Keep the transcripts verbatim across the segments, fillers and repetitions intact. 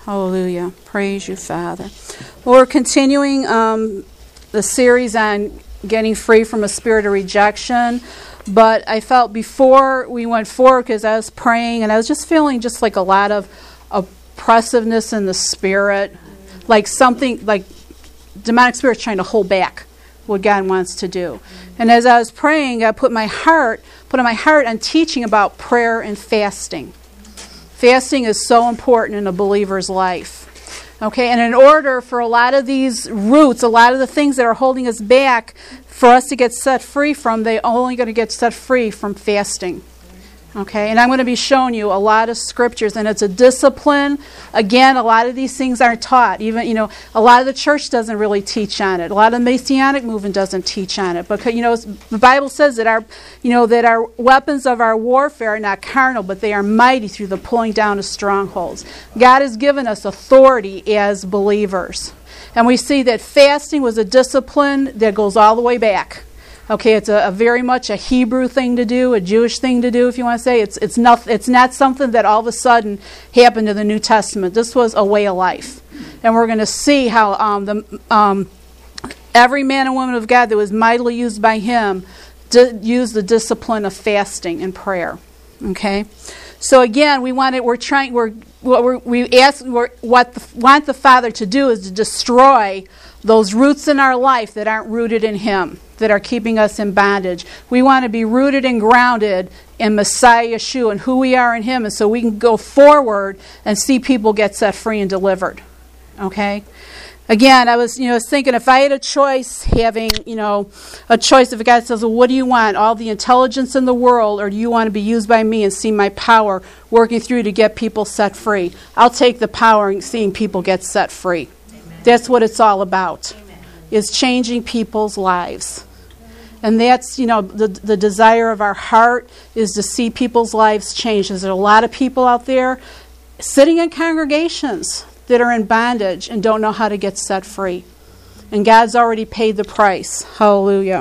Hallelujah. Praise you, Father. Well, we're continuing um, the series on getting free from a spirit of rejection. But I felt before we went forward, because I was praying, and I was just feeling just like a lot of oppressiveness in the spirit. Like something, like demonic spirits trying to hold back what God wants to do. And as I was praying, I put my heart, put my heart on teaching about prayer and fasting. Fasting is so important in a believer's life. Okay, and in order for a lot of these roots, a lot of the things that are holding us back, for us to get set free from, they're only going to get set free from fasting. Okay, and I'm going to be showing you a lot of scriptures, and it's a discipline. Again, a lot of these things aren't taught. Even, you know, a lot of the church doesn't really teach on it. A lot of the Messianic movement doesn't teach on it. Because, you know, the Bible says that our, you know, that our weapons of our warfare are not carnal, but they are mighty through the pulling down of strongholds. God has given us authority as believers. And we see that fasting was a discipline that goes all the way back. Okay, it's a, a very much a Hebrew thing to do, a Jewish thing to do, if you want to say. It's it's not it's not something that all of a sudden happened in the New Testament. This was a way of life, and we're going to see how um, the um, every man and woman of God that was mightily used by Him did use the discipline of fasting and prayer. Okay, so again, we want it. We're trying. We're what we're, we ask. We're, what the, want the Father to do is to destroy those roots in our life that aren't rooted in Him, that are keeping us in bondage. We want to be rooted and grounded in Messiah Yeshua and who we are in Him, and so we can go forward and see people get set free and delivered. Okay? Again, I was, you know, I was thinking if I had a choice, having, you know, a choice, if a guy says, well, what do you want? All the intelligence in the world, or do you want to be used by me and see my power working through to get people set free? I'll take the power in seeing people get set free. Amen. That's what it's all about. Amen. Is changing people's lives. And that's, you know, the the desire of our heart is to see people's lives change. There's a lot of people out there sitting in congregations that are in bondage and don't know how to get set free. And God's already paid the price. Hallelujah.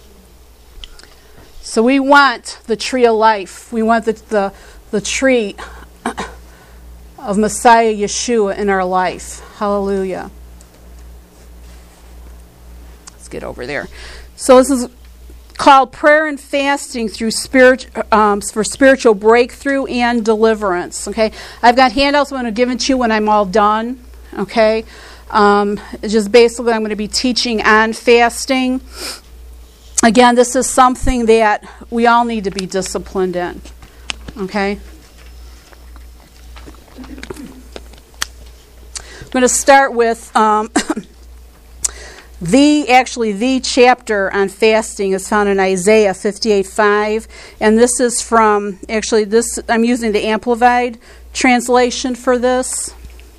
So we want the tree of life. We want the the, the tree of Messiah Yeshua in our life. Hallelujah. Let's get over there. So this is called prayer and fasting through spirit um, for spiritual breakthrough and deliverance. Okay, I've got handouts I'm going to give it to you when I'm all done. Okay, um, just basically I'm going to be teaching on fasting. Again, this is something that we all need to be disciplined in. Okay, I'm going to start with. Um, The, actually, the chapter on fasting is found in Isaiah fifty-eight five, and this is from, actually, this, I'm using the Amplified translation for this.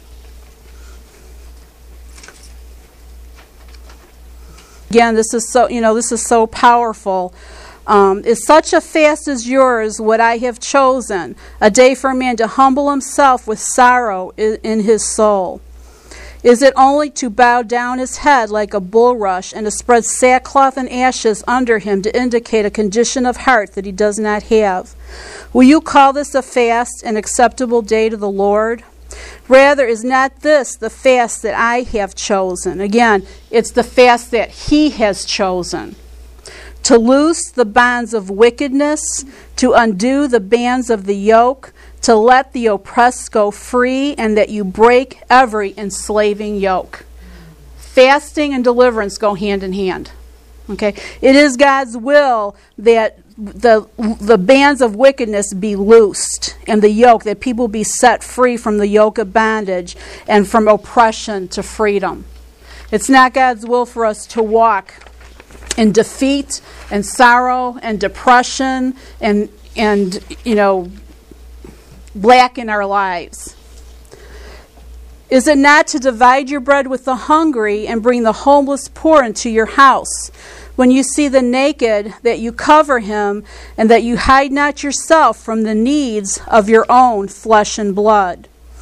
Again, this is so, you know, this is so powerful. Um, is such a fast as yours what I have chosen, a day for a man to humble himself with sorrow in, in his soul? Is it only to bow down his head like a bulrush and to spread sackcloth and ashes under him to indicate a condition of heart that he does not have? Will you call this a fast, an acceptable day to the Lord? Rather, is not this the fast that I have chosen? Again, it's the fast that He has chosen. To loose the bonds of wickedness, to undo the bands of the yoke, to let the oppressed go free, and that you break every enslaving yoke. Fasting and deliverance go hand in hand. Okay, it is God's will that the the bands of wickedness be loosed, and the yoke, that people be set free from the yoke of bondage and from oppression to freedom. It's not God's will for us to walk in defeat and sorrow and depression and and you know. black in our lives. Is it not to divide your bread with the hungry and bring the homeless poor into your house? When you see the naked, that you cover him, and that you hide not yourself from the needs of your own flesh and blood.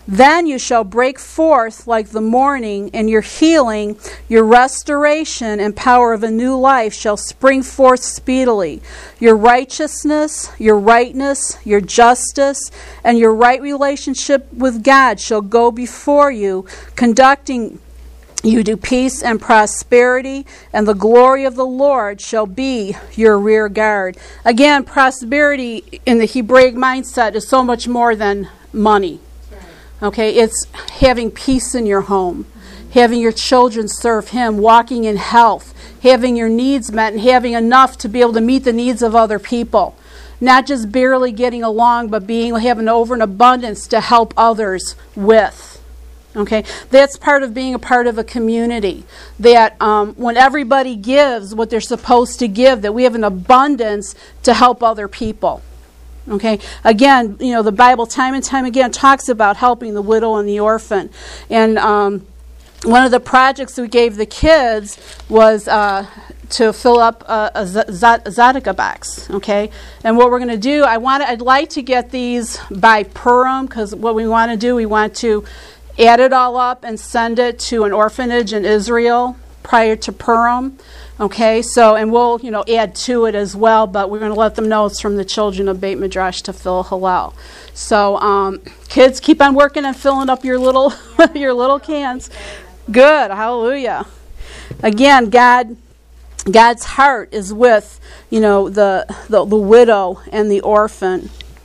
Then you shall break forth like the morning, and your healing, your restoration, and power of a new life shall spring forth speedily. Your righteousness, your rightness, your justice, and your right relationship with God shall go before you, conducting you to peace and prosperity, and the glory of the Lord shall be your rear guard. Again, prosperity in the Hebraic mindset is so much more than money. Okay, it's having peace in your home, having your children serve Him, walking in health, having your needs met, and having enough to be able to meet the needs of other people. Not just barely getting along, but being having over an abundance to help others with. Okay, that's part of being a part of a community. That um, when everybody gives what they're supposed to give, that we have an abundance to help other people. Okay, again, you know, the Bible time and time again talks about helping the widow and the orphan. And um, one of the projects we gave the kids was uh, to fill up a, a Tzedakah box. Okay, and what we're going to do, I want, I'd like to get these by Purim, because what we want to do, we want to add it all up and send it to an orphanage in Israel prior to Purim. Okay, so, and we'll, you know, add to it as well, but we're going to let them know it's from the children of Beit Midrash to fill Hillel. So, um, kids, keep on working and filling up your little, your little cans. Good, hallelujah. Again, God, God's heart is with, you know, the, the, the widow and the orphan.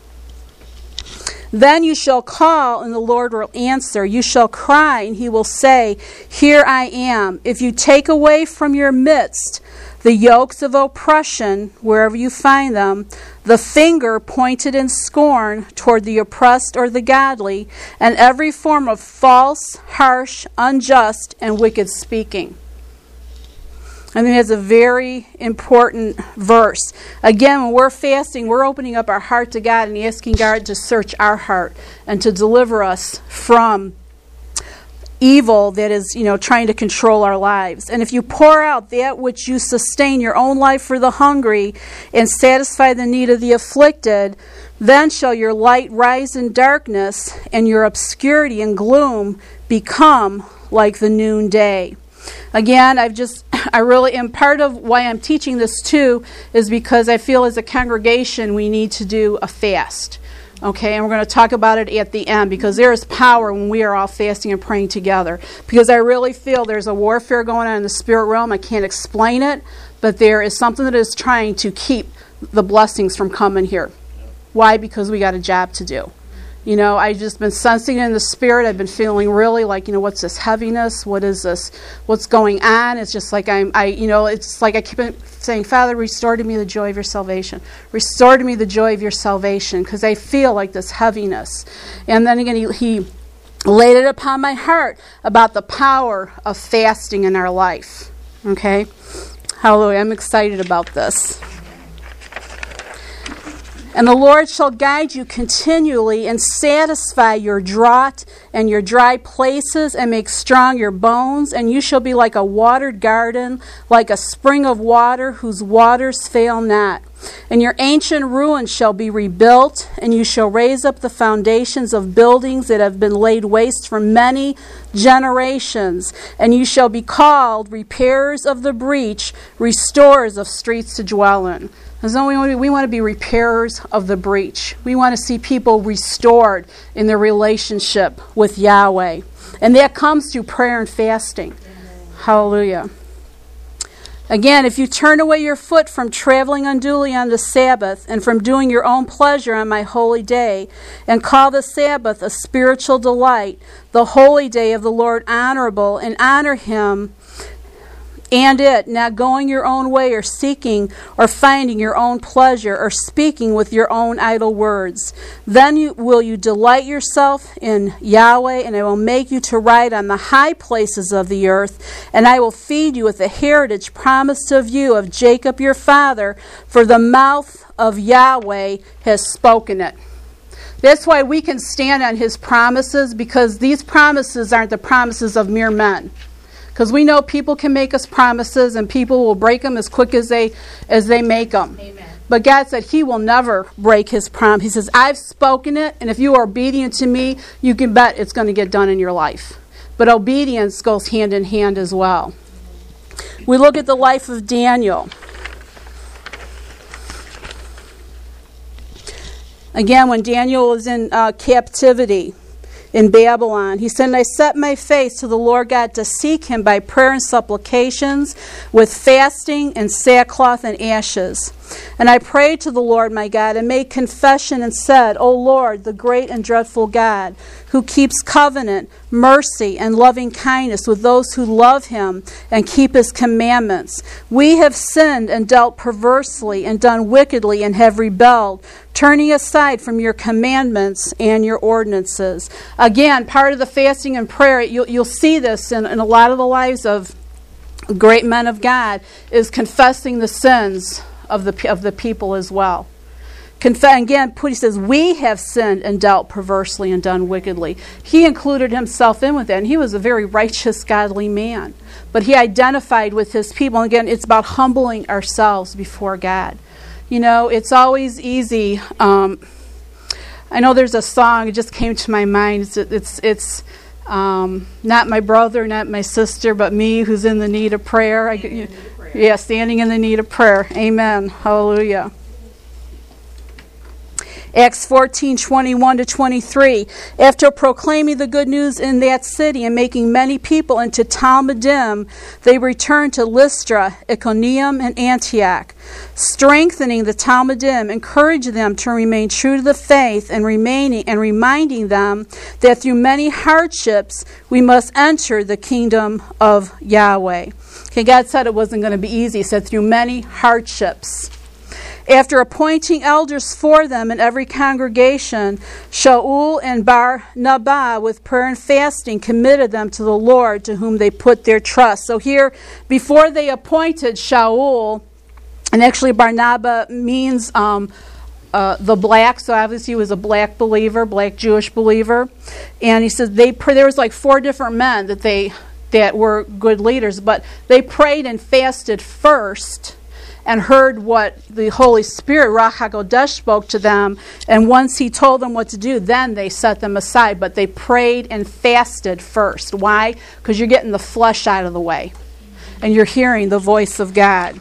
Then you shall call, and the Lord will answer. You shall cry, and He will say, Here I am. If you take away from your midst the yokes of oppression, wherever you find them, the finger pointed in scorn toward the oppressed or the godly, and every form of false, harsh, unjust, and wicked speaking. I mean, it's a very important verse. Again, when we're fasting, we're opening up our heart to God and asking God to search our heart and to deliver us from evil that is, you know, trying to control our lives. And if you pour out that which you sustain your own life for the hungry and satisfy the need of the afflicted, then shall your light rise in darkness and your obscurity and gloom become like the noonday. Again, I've just, I really am, part of why I'm teaching this too is because I feel as a congregation we need to do a fast. Okay, and we're going to talk about it at the end, because there is power when we are all fasting and praying together. Because I really feel there's a warfare going on in the spirit realm. I can't explain it, but there is something that is trying to keep the blessings from coming here. Why? Because we got a job to do. You know, I've just been sensing it in the spirit. I've been feeling really like, you know, what's this heaviness? What is this? What's going on? It's just like I'm, I, you know, it's like I keep saying, Father, restore to me the joy of your salvation. Restore to me the joy of your salvation, because I feel like this heaviness. And then again, he, he laid it upon my heart about the power of fasting in our life. Okay? Hallelujah. I'm excited about this. And the Lord shall guide you continually and satisfy your drought and your dry places and make strong your bones. And you shall be like a watered garden, like a spring of water whose waters fail not. And your ancient ruins shall be rebuilt, and you shall raise up the foundations of buildings that have been laid waste for many generations. And you shall be called repairers of the breach, restorers of streets to dwell in. As though we want to, we want to be repairers of the breach. We want to see people restored in their relationship with Yahweh. And that comes through prayer and fasting. Amen. Hallelujah. Again, if you turn away your foot from traveling unduly on the Sabbath and from doing your own pleasure on my holy day, and call the Sabbath a spiritual delight, the holy day of the Lord honorable, and honor Him and it, not going your own way or seeking or finding your own pleasure or speaking with your own idle words. Then you, will you delight yourself in Yahweh, and I will make you to ride on the high places of the earth, and I will feed you with the heritage promised of you of Jacob your father, for the mouth of Yahweh has spoken it. That's why we can stand on His promises, because these promises aren't the promises of mere men. Because we know people can make us promises, and people will break them as quick as they as they make them. Amen. But God said he will never break his promise. He says, I've spoken it, and if you are obedient to me, you can bet it's going to get done in your life. But obedience goes hand in hand as well. We look at the life of Daniel. Again, when Daniel was in uh, captivity in Babylon, he said, I set my face to the Lord God to seek him by prayer and supplications with fasting and sackcloth and ashes. And I prayed to the Lord my God and made confession and said, O Lord, the great and dreadful God, who keeps covenant, mercy, and loving kindness with those who love him and keep his commandments. We have sinned and dealt perversely and done wickedly and have rebelled, turning aside from your commandments and your ordinances. Again, part of the fasting and prayer, you'll, you'll see this in, in a lot of the lives of great men of God, is confessing the sins of the of the people as well. Conf- again, he says, we have sinned and dealt perversely and done wickedly. He included himself in with that, and he was a very righteous, godly man. But he identified with his people. And again, it's about humbling ourselves before God. You know, it's always easy. Um, I know there's a song, it just came to my mind. It's, it's, it's um, not my brother, not my sister, but me who's in the need of prayer. I, you, Yeah, standing in the need of prayer. Amen. Hallelujah. Acts fourteen, twenty-one to twenty-three. After proclaiming the good news in that city and making many people into Talmudim, they returned to Lystra, Iconium, and Antioch. Strengthening the Talmudim, encouraged them to remain true to the faith and remaining and reminding them that through many hardships we must enter the kingdom of Yahweh. Okay, God said it wasn't going to be easy. He said through many hardships. After appointing elders for them in every congregation, Shaul and Barnabas, with prayer and fasting, committed them to the Lord, to whom they put their trust. So here, before they appointed Shaul, and actually Barnabas means um, uh, the black, so obviously he was a black believer, black Jewish believer. And he says they there was like four different men that they that were good leaders, but they prayed and fasted first and heard what the Holy Spirit, Ruach HaKodesh, spoke to them. And once he told them what to do, then they set them aside. But they prayed and fasted first. Why? Because you're getting the flesh out of the way. And you're hearing the voice of God.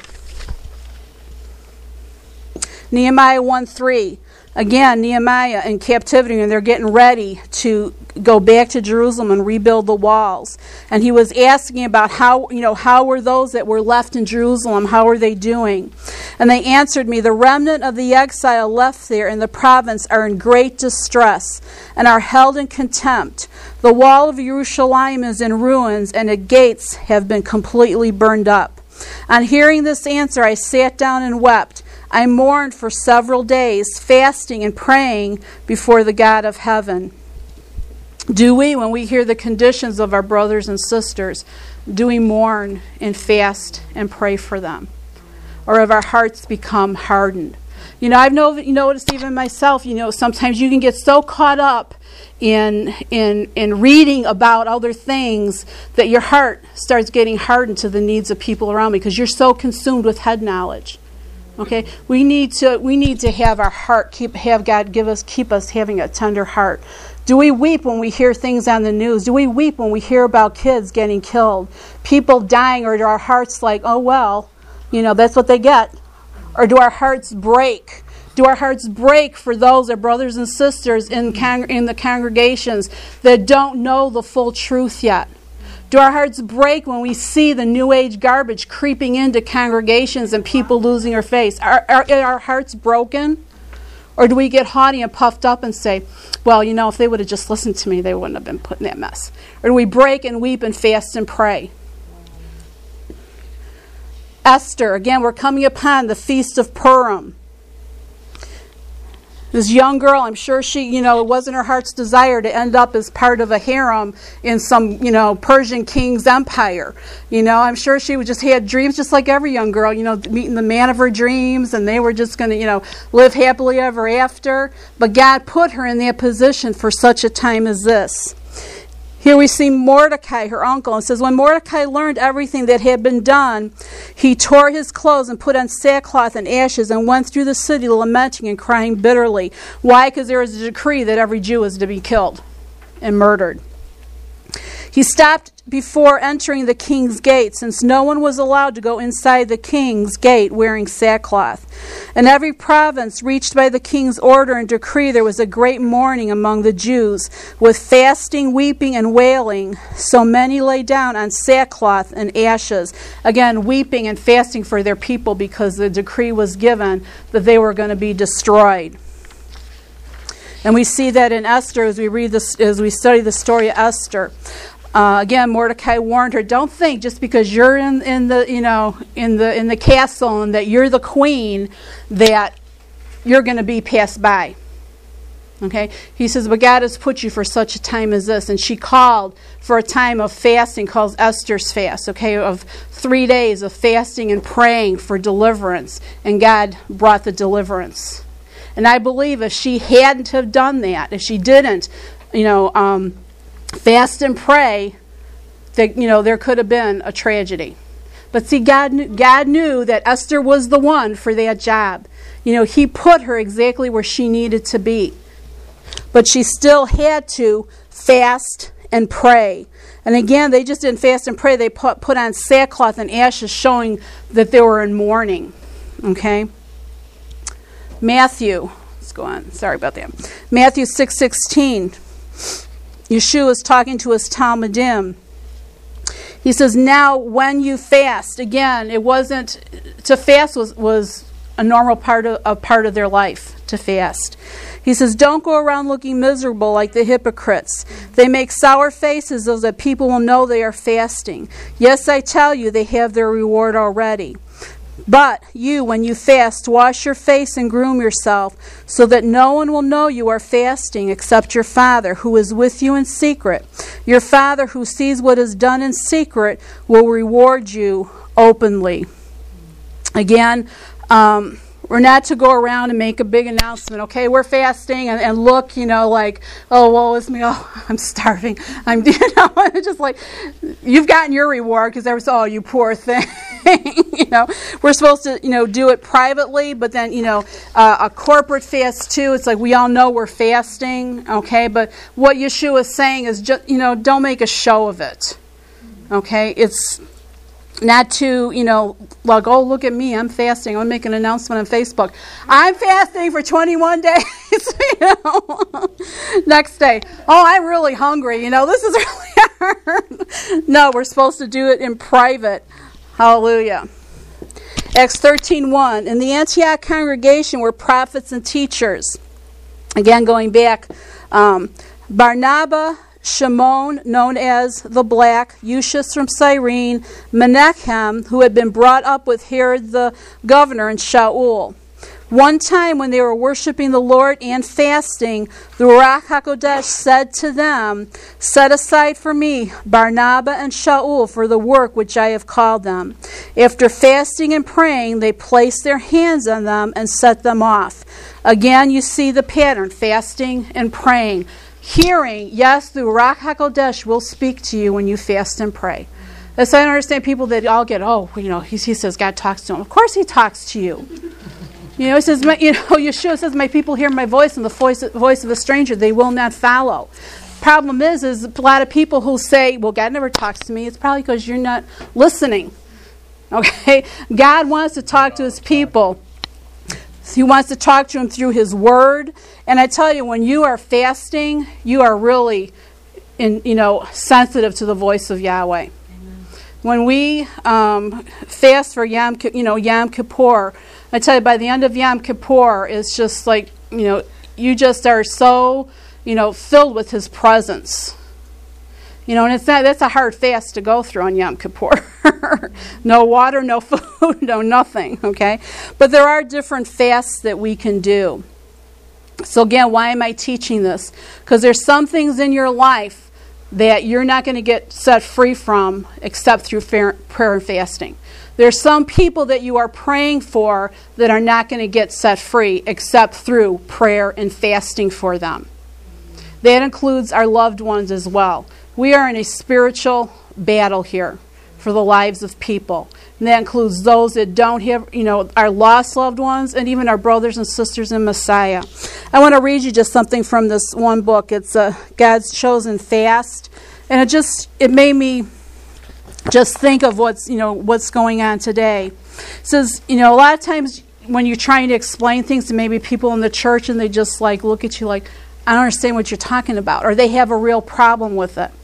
Nehemiah one three. Again, Nehemiah in captivity, and they're getting ready to go back to Jerusalem and rebuild the walls. And he was asking about how, you know, how were those that were left in Jerusalem, how are they doing? And they answered me, the remnant of the exile left there in the province are in great distress and are held in contempt. The wall of Jerusalem is in ruins, and its gates have been completely burned up. On hearing this answer, I sat down and wept. I mourned for several days, fasting and praying before the God of heaven. Do we, when we hear the conditions of our brothers and sisters, do we mourn and fast and pray for them? Or have our hearts become hardened? You know, I've noticed even myself, you know, sometimes you can get so caught up in in in reading about other things that your heart starts getting hardened to the needs of people around me because you're so consumed with head knowledge. Okay, we need to we need to have our heart keep have God give us keep us having a tender heart. Do we weep when we hear things on the news? Do we weep when we hear about kids getting killed, people dying, or do our hearts like, oh well, you know, that's what they get? Or do our hearts break? Do our hearts break for those, our brothers and sisters in con- in the congregations that don't know the full truth yet? Do our hearts break when we see the New Age garbage creeping into congregations and people losing their faith? Are, are, are our hearts broken? Or do we get haughty and puffed up and say, well, you know, if they would have just listened to me, they wouldn't have been put in that mess? Or do we break and weep and fast and pray? Esther, again, we're coming upon the Feast of Purim. This young girl, I'm sure she, you know, it wasn't her heart's desire to end up as part of a harem in some, you know, Persian king's empire. You know, I'm sure she just had dreams just like every young girl, you know, meeting the man of her dreams, and they were just going to, you know, live happily ever after. But God put her in that position for such a time as this. Here we see Mordecai, her uncle, and it says, when Mordecai learned everything that had been done, he tore his clothes and put on sackcloth and ashes and went through the city lamenting and crying bitterly. Why? Because there was a decree that every Jew was to be killed and murdered. He stopped before entering the king's gate, since no one was allowed to go inside the king's gate wearing sackcloth. In every province reached by the king's order and decree, there was a great mourning among the Jews, with fasting, weeping, and wailing. So many lay down on sackcloth and ashes. Again, weeping and fasting for their people, because the decree was given that they were going to be destroyed. And we see that in Esther as we read this, as we study the story of Esther. Uh, again, Mordecai warned her, don't think just because you're in, in the you know in the in the castle and that you're the queen that you're going to be passed by. Okay, he says, but God has put you for such a time as this. And she called for a time of fasting called Esther's fast, okay, of three days of fasting and praying for deliverance. And God brought the deliverance. And I believe if she hadn't have done that, if she didn't, you know, um, fast and pray, that, you know, there could have been a tragedy. But see, God knew, God knew that Esther was the one for that job. You know, He put her exactly where she needed to be. But she still had to fast and pray. And again, they just didn't fast and pray. They put, put on sackcloth and ashes, showing that they were in mourning. Okay? Matthew, let's go on. Sorry about that. Matthew six sixteen. Yeshua is talking to his Talmudim. He says, now when you fast, again, it wasn't, to fast was, was a normal part of, a part of their life, to fast. He says, don't go around looking miserable like the hypocrites. They make sour faces so that people will know they are fasting. Yes, I tell you, they have their reward already. But you, when you fast, wash your face and groom yourself, so that no one will know you are fasting except your Father, who is with you in secret. Your Father, who sees what is done in secret, will reward you openly. Again, um, we're not to go around and make a big announcement, okay, we're fasting, and, and look, you know, like, oh, woe is me, oh, I'm starving. I'm, you know, just like, you've gotten your reward, because there was, oh, you poor thing. You know, we're supposed to, you know, do it privately, but then, you know, uh, a corporate fast too. It's like we all know we're fasting, okay? But what Yeshua is saying is, just, you know, don't make a show of it, okay? It's not to, you know, like, oh, look at me, I'm fasting. I'm going to make an announcement on Facebook. I'm fasting for twenty-one days, you know. Next day, oh, I'm really hungry, you know, this is really hard. No, we're supposed to do it in private. Hallelujah. Acts thirteen one. In the Antioch congregation were prophets and teachers. Again, going back, um, Barnabas, Shimon, known as the Black, Eutychus from Cyrene, Menachem, who had been brought up with Herod the governor, and Shaul. One time when they were worshiping the Lord and fasting, the Ruach HaKodesh said to them, set aside for me Barnabas and Shaul for the work which I have called them. After fasting and praying, they placed their hands on them and set them off. Again, you see the pattern, fasting and praying. Hearing, yes, the Ruach HaKodesh will speak to you when you fast and pray. That's why I don't understand people that all get, oh, you know, he, he says God talks to him. Of course he talks to you. You know, it says, my, you know, Yeshua says, my people hear my voice, and the voice, voice of a stranger they will not follow. Problem is, is a lot of people who say, well, God never talks to me. It's probably because you're not listening. Okay? God wants to talk to his people. He wants to talk to them through his word. And I tell you, when you are fasting, you are really, in, you know, sensitive to the voice of Yahweh. Amen. When we um, fast for Yom, you know, Yom Kippur, I tell you, by the end of Yom Kippur, it's just like, you know, you just are so, you know, filled with his presence. You know, and it's not, that's a hard fast to go through on Yom Kippur. No water, no food, no nothing, okay? But there are different fasts that we can do. So again, why am I teaching this? Because there's some things in your life that you're not going to get set free from except through prayer and fasting. There's some people that you are praying for that are not going to get set free except through prayer and fasting for them. That includes our loved ones as well. We are in a spiritual battle here for the lives of people. And that includes those that don't have, you know, our lost loved ones and even our brothers and sisters in Messiah. I want to read you just something from this one book. It's uh, God's Chosen Fast. And it just, it made me just think of what's, you know, what's going on today. It says, you know, a lot of times when you're trying to explain things to maybe people in the church and they just like look at you like, I don't understand what you're talking about, or they have a real problem with it.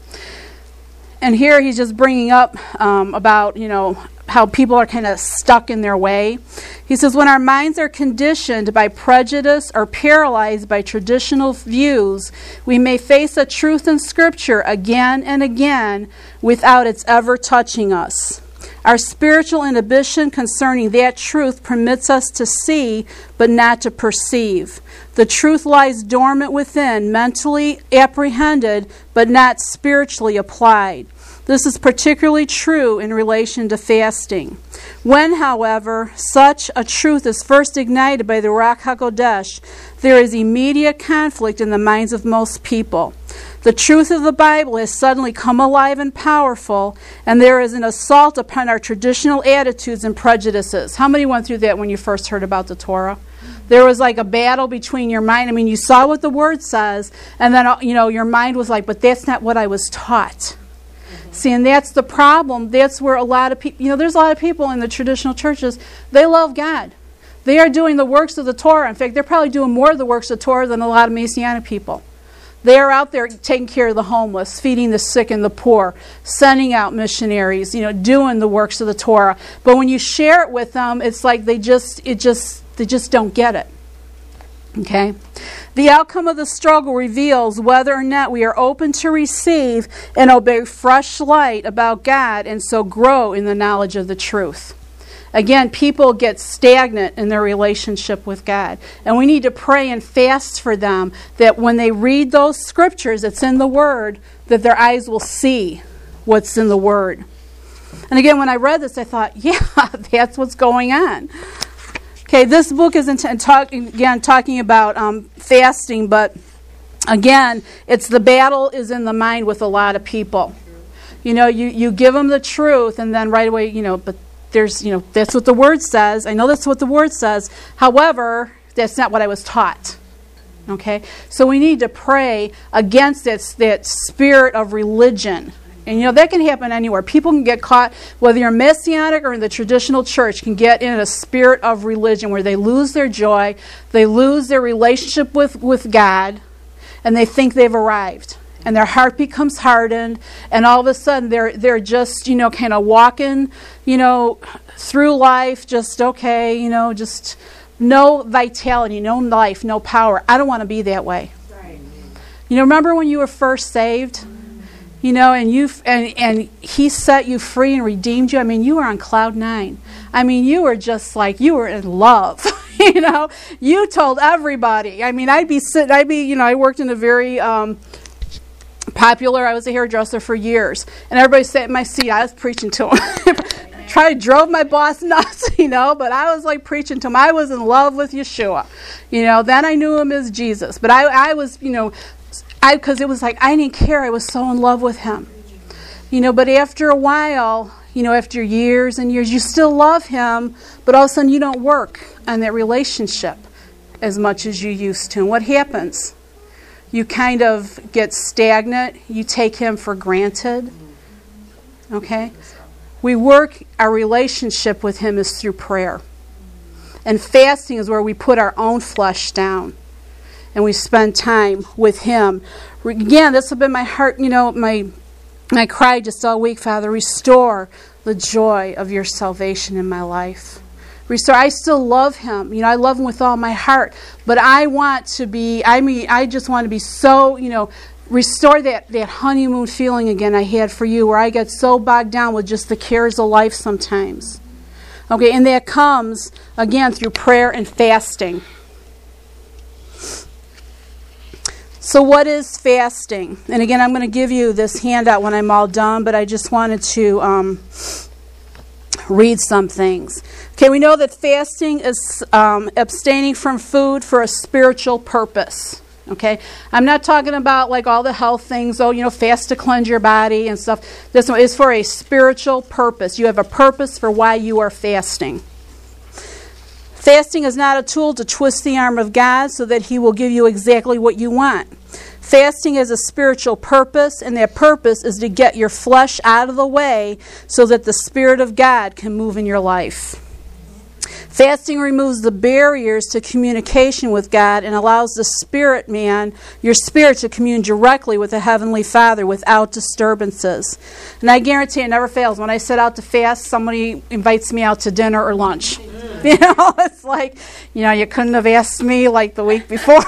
And here he's just bringing up um, about, you know, how people are kind of stuck in their way. He says, when our minds are conditioned by prejudice or paralyzed by traditional views, we may face a truth in Scripture again and again without its ever touching us. Our spiritual inhibition concerning that truth permits us to see, but not to perceive. The truth lies dormant within, mentally apprehended, but not spiritually applied. This is particularly true in relation to fasting. When, however, such a truth is first ignited by the Ruach HaKodesh, there is immediate conflict in the minds of most people. The truth of the Bible has suddenly come alive and powerful, and there is an assault upon our traditional attitudes and prejudices. How many went through that when you first heard about the Torah? There was like a battle between your mind. I mean, you saw what the Word says, and then, you know, your mind was like, but that's not what I was taught. See, and that's the problem. That's where a lot of people, you know, there's a lot of people in the traditional churches, they love God. They are doing the works of the Torah. In fact, they're probably doing more of the works of the Torah than a lot of Messianic people. They are out there taking care of the homeless, feeding the sick and the poor, sending out missionaries, you know, doing the works of the Torah. But when you share it with them, it's like they just, it just, they just don't get it. Okay? The outcome of the struggle reveals whether or not we are open to receive and obey fresh light about God and so grow in the knowledge of the truth. Again, people get stagnant in their relationship with God. And we need to pray and fast for them that when they read those scriptures that's in the Word, that their eyes will see what's in the Word. And again, when I read this, I thought, yeah, that's what's going on. Okay, this book is in talk, again talking about um, fasting, but again, it's the battle is in the mind with a lot of people. You know, you, you give them the truth, and then right away, you know, but there's, you know, that's what the Word says. I know that's what the Word says. However, that's not what I was taught. Okay, so we need to pray against that that spirit of religion. And, you know, that can happen anywhere. People can get caught, whether you're Messianic or in the traditional church, can get in a spirit of religion where they lose their joy, they lose their relationship with, with God, and they think they've arrived. And their heart becomes hardened, and all of a sudden they're they're just, you know, kind of walking, you know, through life, just okay, you know, just no vitality, no life, no power. I don't want to be that way. Right. You know, remember when you were first saved? You know, and you and and He set you free and redeemed you. I mean, you were on cloud nine. I mean, you were just like, you were in love. You know, you told everybody. I mean, I'd be sitting, I'd be, you know, I worked in a very um, popular, I was a hairdresser for years, and everybody sat in my seat. I was preaching to them. Try to drove my boss nuts, you know, but I was like preaching to him. I was in love with Yeshua. You know, then I knew him as Jesus. But I, I was, you know, I because it was like I didn't care. I was so in love with him. You know, but after a while, you know, after years and years, you still love him, but all of a sudden you don't work on that relationship as much as you used to. And what happens? You kind of get stagnant. You take him for granted. Okay? We work, our relationship with him is through prayer. And fasting is where we put our own flesh down. And we spend time with him. Again, this has been my heart, you know, my my cry just all week, Father, restore the joy of your salvation in my life. Restore. I still love him. You know, I love him with all my heart. But I want to be, I mean, I just want to be so, you know, restore that, that honeymoon feeling again I had for you, where I get so bogged down with just the cares of life sometimes. Okay, and that comes, again, through prayer and fasting. So what is fasting? And again, I'm going to give you this handout when I'm all done, but I just wanted to um, read some things. Okay, we know that fasting is um, abstaining from food for a spiritual purpose. Okay, I'm not talking about like all the health things, oh, you know, fast to cleanse your body and stuff. This one is for a spiritual purpose. You have a purpose for why you are fasting. Fasting is not a tool to twist the arm of God so that He will give you exactly what you want. Fasting has a spiritual purpose, and that purpose is to get your flesh out of the way so that the Spirit of God can move in your life. Fasting removes the barriers to communication with God and allows the spirit man, your spirit, to commune directly with the Heavenly Father without disturbances. And I guarantee it never fails. When I set out to fast, somebody invites me out to dinner or lunch. Mm. You know, it's like, you know, you couldn't have asked me like the week before.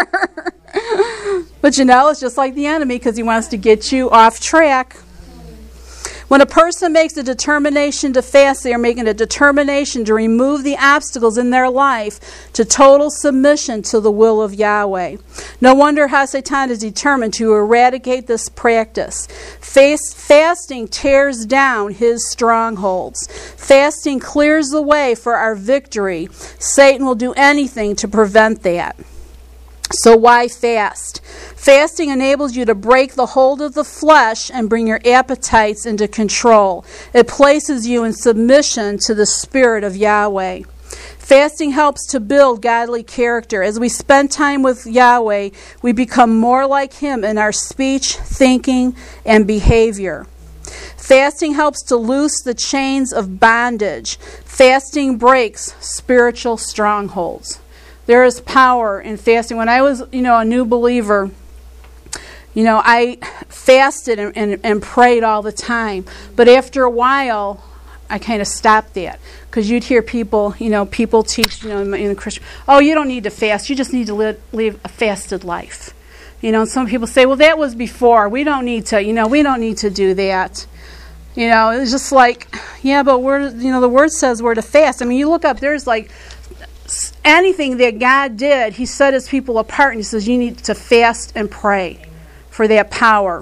But you know, it's just like the enemy because he wants to get you off track. When a person makes a determination to fast, they are making a determination to remove the obstacles in their life to total submission to the will of Yahweh. No wonder how Satan is determined to eradicate this practice. Fast, fasting tears down his strongholds. Fasting clears the way for our victory. Satan will do anything to prevent that. So why fast? Fasting enables you to break the hold of the flesh and bring your appetites into control. It places you in submission to the Spirit of Yahweh. Fasting helps to build godly character. As we spend time with Yahweh, we become more like Him in our speech, thinking, and behavior. Fasting helps to loose the chains of bondage. Fasting breaks spiritual strongholds. There is power in fasting. When I was, you know, a new believer, you know, I fasted and, and, and prayed all the time. But after a while, I kind of stopped that. Because you'd hear people, you know, people teach, you know, in, in the Christian, oh, you don't need to fast. You just need to live, live a fasted life. You know, and some people say, well, that was before. We don't need to, you know, we don't need to do that. You know, it's just like, yeah, but we're, you know, the Word says we're to fast. I mean, you look up, there's like, anything that God did, He set His people apart, and He says you need to fast and pray for that power.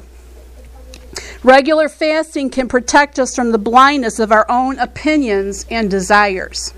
Regular fasting can protect us from the blindness of our own opinions and desires.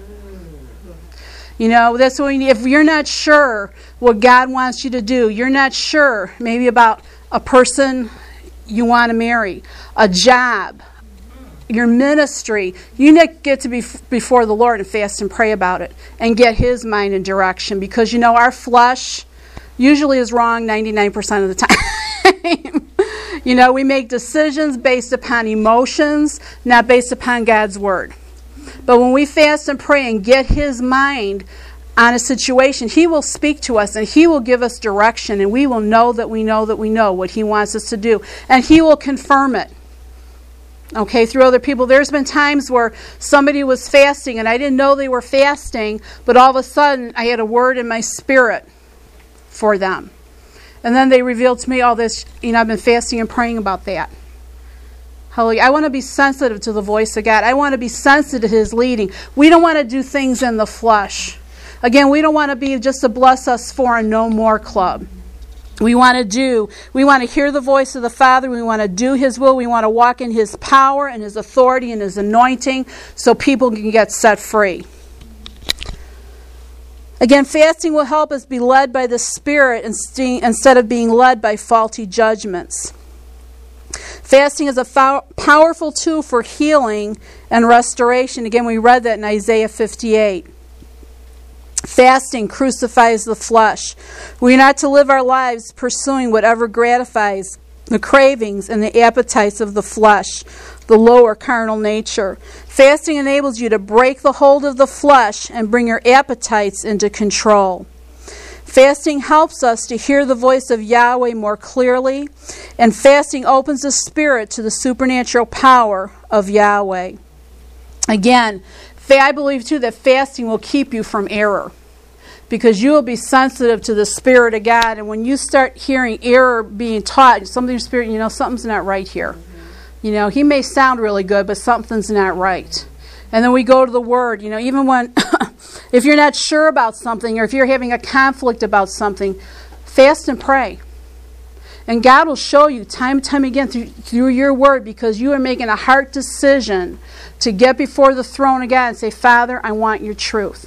You know, that's what we need. If you're not sure what God wants you to do, you're not sure maybe about a person you want to marry, a job, your ministry, you need to get to be before the Lord and fast and pray about it and get His mind and direction, because you know our flesh usually is wrong ninety-nine percent of the time. You know, we make decisions based upon emotions, not based upon God's Word. But when we fast and pray and get His mind on a situation, He will speak to us and He will give us direction, and we will know that we know that we know what He wants us to do, and He will confirm it. Okay, through other people. There's been times where somebody was fasting and I didn't know they were fasting, but all of a sudden I had a word in my spirit for them. And then they revealed to me all this, you know, I've been fasting and praying about that. Hallelujah. I want to be sensitive to the voice of God. I want to be sensitive to His leading. We don't want to do things in the flesh. Again, we don't want to be just a bless us for and no more club. We want to do, we want to hear the voice of the Father. We want to do His will. We want to walk in His power and His authority and His anointing so people can get set free. Again, fasting will help us be led by the Spirit instead of being led by faulty judgments. Fasting is a fo- powerful tool for healing and restoration. Again, we read that in Isaiah fifty-eight. Fasting crucifies the flesh. We are not to live our lives pursuing whatever gratifies the cravings and the appetites of the flesh, the lower carnal nature. Fasting enables you to break the hold of the flesh and bring your appetites into control. Fasting helps us to hear the voice of Yahweh more clearly, and fasting opens the spirit to the supernatural power of Yahweh. Again, I believe too that fasting will keep you from error, because you will be sensitive to the Spirit of God, and when you start hearing error being taught, something spirit, you know, something's not right here. Mm-hmm. You know, He may sound really good, but something's not right. And then we go to the Word. You know, even when, if you're not sure about something, or if you're having a conflict about something, fast and pray. And God will show you time and time again through, through your Word, because you are making a heart decision to get before the throne of God and say, Father, I want your truth.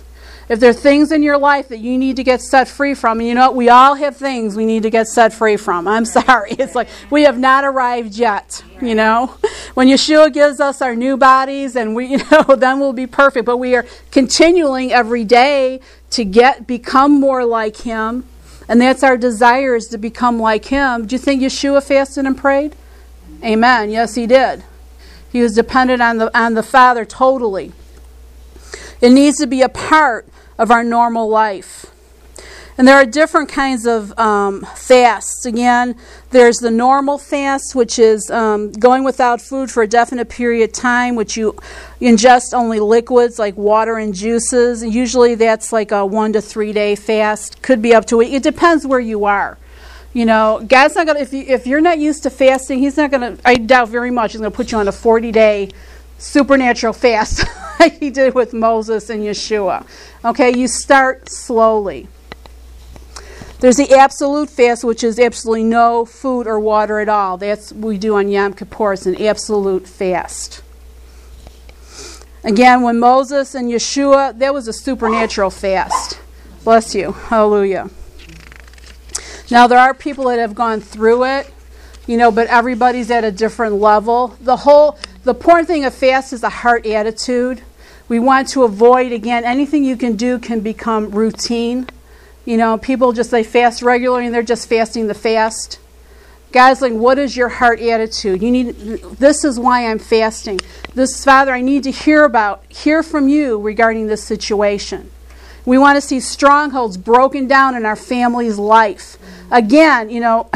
If there are things in your life that you need to get set free from, and you know what, we all have things we need to get set free from. I'm sorry. It's like we have not arrived yet, you know. When Yeshua gives us our new bodies, and we, you know, then we'll be perfect. But we are continuing every day to get become more like Him, and that's our desire, is to become like Him. Do you think Yeshua fasted and prayed? Amen. Yes, He did. He was dependent on the on the Father totally. It needs to be a part of our normal life. And there are different kinds of um, fasts. Again, there's the normal fast, which is um, going without food for a definite period of time, which you ingest only liquids like water and juices. Usually that's like a one to three day fast. Could be up to a week. It depends where you are. You know, God's not going to, if, you, if you're not used to fasting, He's not going to, I doubt very much, He's going to put you on a forty day supernatural fast like He did with Moses and Yeshua. Okay, you start slowly. There's the absolute fast, which is absolutely no food or water at all. That's what we do on Yom Kippur. It's an absolute fast. Again, when Moses and Yeshua, that was a supernatural fast. Bless you. Hallelujah. Now, there are people that have gone through it, you know, but everybody's at a different level. The whole, the important thing of fast is a heart attitude. We want to avoid, again, anything you can do can become routine. You know, people just, they fast regularly and they're just fasting the fast. God's like, what is your heart attitude? You need, this is why I'm fasting. This, Father, I need to hear about, hear from you regarding this situation. We want to see strongholds broken down in our family's life. Again, you know,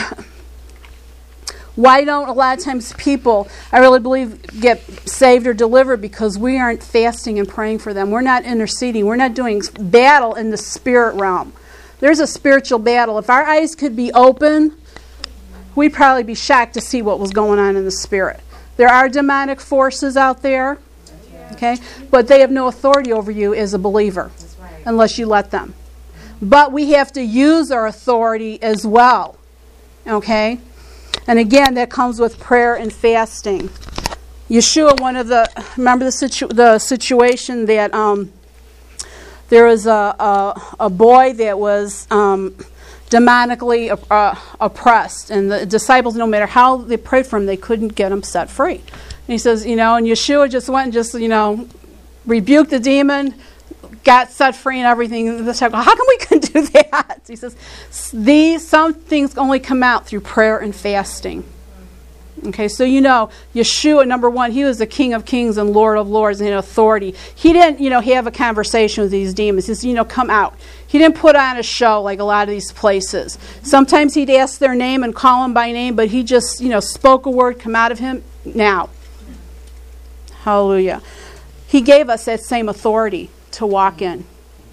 why don't a lot of times people, I really believe, get saved or delivered? Because we aren't fasting and praying for them. We're not interceding. We're not doing battle in the spirit realm. There's a spiritual battle. If our eyes could be open, we'd probably be shocked to see what was going on in the spirit. There are demonic forces out there, okay, but they have no authority over you as a believer unless you let them. But we have to use our authority as well, okay? And again, that comes with prayer and fasting. Yeshua, one of the, remember the, situ, the situation that um, there was a, a, a boy that was um, demonically uh, oppressed, and the disciples, no matter how they prayed for him, they couldn't get him set free. And he says, you know, and Yeshua just went and just, you know, rebuked the demon, got set free and everything. How come we couldn't do that? He says, these, some things only come out through prayer and fasting. Okay, so you know, Yeshua, number one, He was the King of Kings and Lord of Lords and authority. He didn't, you know, have a conversation with these demons. He says, you know, come out. He didn't put on a show like a lot of these places. Sometimes He'd ask their name and call them by name, but He just, you know, spoke a word, come out of him now. Hallelujah. He gave us that same authority to walk in.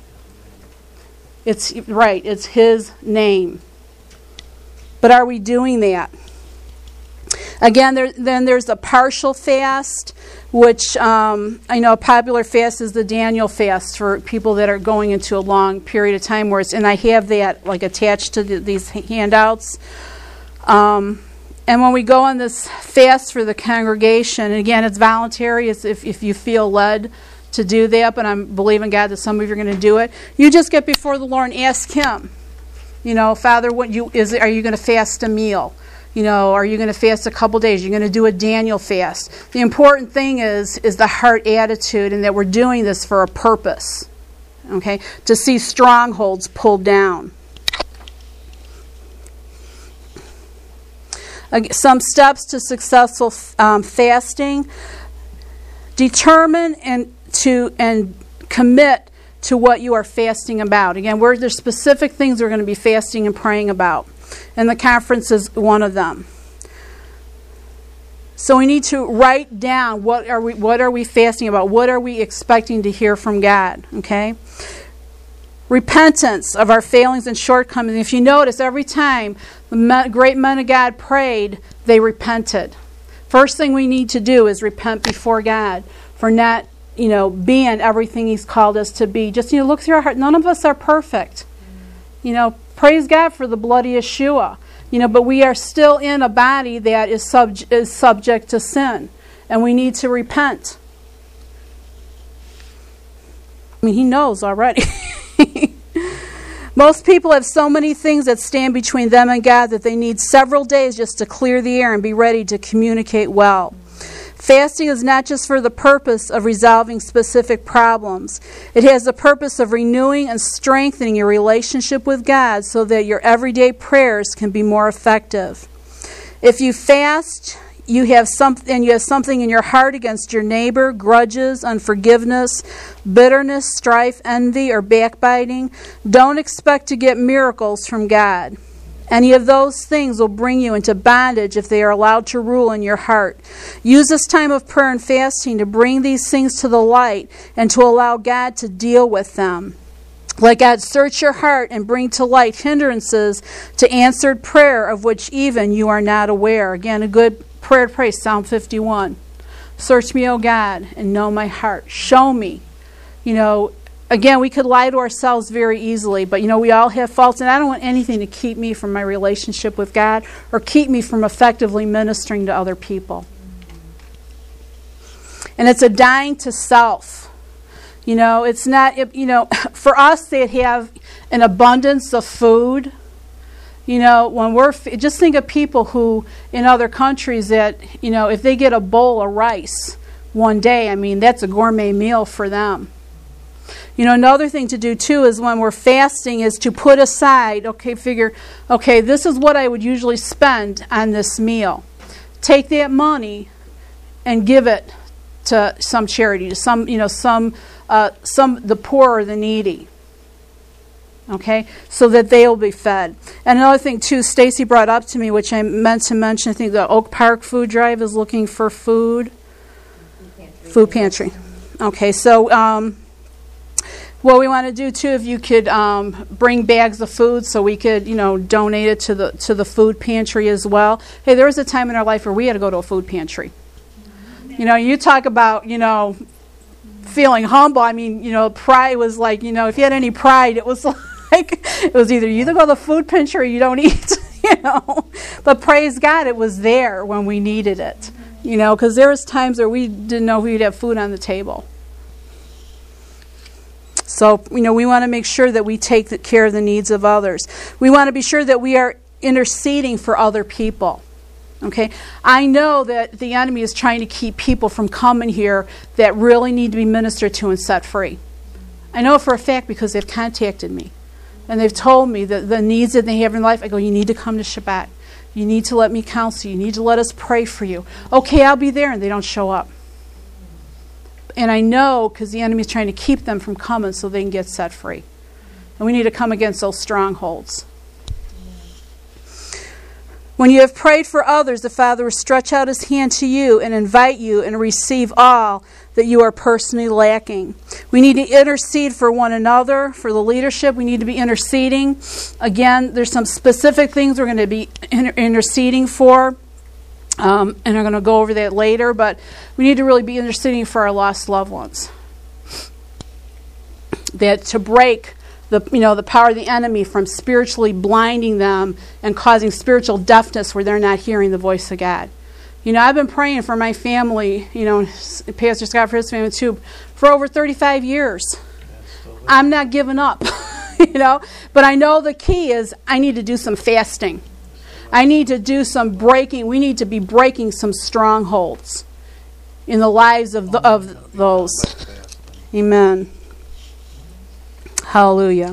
It's right, it's His name. But are we doing that? Again, there, then there's a partial fast, which um, I know a popular fast is the Daniel fast for people that are going into a long period of time. Where it's, and I have that like attached to the, these handouts. Um, and when we go on this fast for the congregation, and again, it's voluntary. It's if, if you feel led to do that, but I'm believing God that some of you are going to do it. You just get before the Lord and ask Him. You know, Father, what you is? Are you going to fast a meal? You know, are you going to fast a couple days? You're going to do a Daniel fast. The important thing is is the heart attitude, and that we're doing this for a purpose. Okay, to see strongholds pulled down. Some steps to successful um, fasting: determine and to and commit to what you are fasting about. Again, where there's specific things we're going to be fasting and praying about. And the conference is one of them. So we need to write down what are we what are we fasting about? What are we expecting to hear from God? Okay? Repentance of our failings and shortcomings. If you notice, every time the great men of God prayed, they repented. First thing we need to do is repent before God for not, you know, being everything He's called us to be. Just, you know, look through our heart. None of us are perfect. You know, praise God for the blood of Yeshua. You know, but we are still in a body that is, sub- is subject to sin. And we need to repent. I mean, He knows already. Most people have so many things that stand between them and God that they need several days just to clear the air and be ready to communicate well. Fasting is not just for the purpose of resolving specific problems. It has the purpose of renewing and strengthening your relationship with God so that your everyday prayers can be more effective. If you fast, you have some, and you have something in your heart against your neighbor, grudges, unforgiveness, bitterness, strife, envy, or backbiting, don't expect to get miracles from God. Any of those things will bring you into bondage if they are allowed to rule in your heart. Use this time of prayer and fasting to bring these things to the light and to allow God to deal with them. Let God search your heart and bring to light hindrances to answered prayer of which even you are not aware. Again, a good prayer to pray, Psalm fifty-one. Search me, O God, and know my heart. Show me. You know, again, we could lie to ourselves very easily, but, you know, we all have faults, and I don't want anything to keep me from my relationship with God or keep me from effectively ministering to other people. And it's a dying to self. You know, it's not, you know, for us that have an abundance of food, you know, when we're, just think of people who, in other countries that, you know, if they get a bowl of rice one day, I mean, that's a gourmet meal for them. You know, another thing to do too is when we're fasting is to put aside, okay, figure, okay, this is what I would usually spend on this meal. Take that money and give it to some charity, to some, you know, some, uh, some, the poor or the needy. Okay, so that they will be fed. And another thing too, Stacy brought up to me, which I meant to mention, I think the Oak Park Food Drive is looking for food. Food pantry. Food pantry. Okay, so um, what we want to do too, if you could um, bring bags of food so we could, you know, donate it to the to the food pantry as well. Hey, there was a time in our life where we had to go to a food pantry. You know, you talk about, you know, feeling humble. I mean, you know, pride was like, you know, if you had any pride, it was like, it was either you either go to the food pantry or you don't eat, you know. But praise God, it was there when we needed it, you know, because there was times where we didn't know we'd have food on the table. So, you know, we want to make sure that we take care of the needs of others. We want to be sure that we are interceding for other people. Okay, I know that the enemy is trying to keep people from coming here that really need to be ministered to and set free. I know it for a fact because they've contacted me. And they've told me that the needs that they have in life, I go, you need to come to Shabbat. You need to let me counsel you. You need to let us pray for you. Okay, I'll be there, and they don't show up. And I know because the enemy is trying to keep them from coming so they can get set free. And we need to come against those strongholds. When you have prayed for others, the Father will stretch out His hand to you and invite you and receive all that you are personally lacking. We need to intercede for one another, for the leadership. We need to be interceding. Again, there's some specific things we're going to be inter- interceding for, um, and I'm going to go over that later, but we need to really be interceding for our lost loved ones. That to break the, you know, the power of the enemy from spiritually blinding them and causing spiritual deafness where they're not hearing the voice of God. You know, I've been praying for my family, you know, Pastor Scott for his family too, for over thirty-five years. I'm not giving up, you know, but I know the key is I need to do some fasting. I need to do some breaking. We need to be breaking some strongholds in the lives of the, of those. Amen. Hallelujah.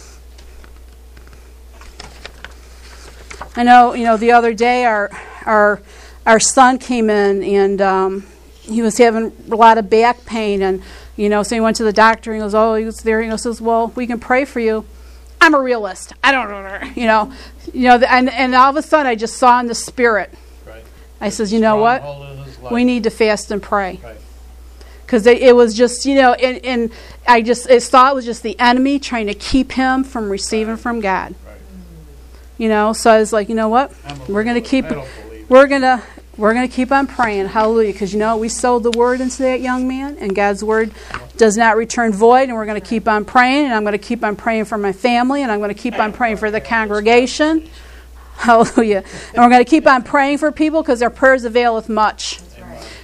I know, you know, the other day our our our son came in and um, he was having a lot of back pain, and you know, so he went to the doctor and he goes, oh, he was there. He goes, says, well, we can pray for you. I'm a realist. I don't know, you know, you know, and and all of a sudden I just saw in the spirit. Right. I says, you know what? We need to fast and pray. Right. Because it, it was just, you know, and, and I just I thought it was just the enemy trying to keep him from receiving right. from God. Right. You know, so I was like, you know what? We're going to keep, we're going to, we're going to keep on praying. Hallelujah. Because, you know, we sowed the word into that young man, and God's word does not return void, and we're going to keep on praying, and I'm going to keep on praying for my family, and I'm going to keep on praying for the congregation. Hallelujah. And we're going to keep on praying for people because their prayers availeth much.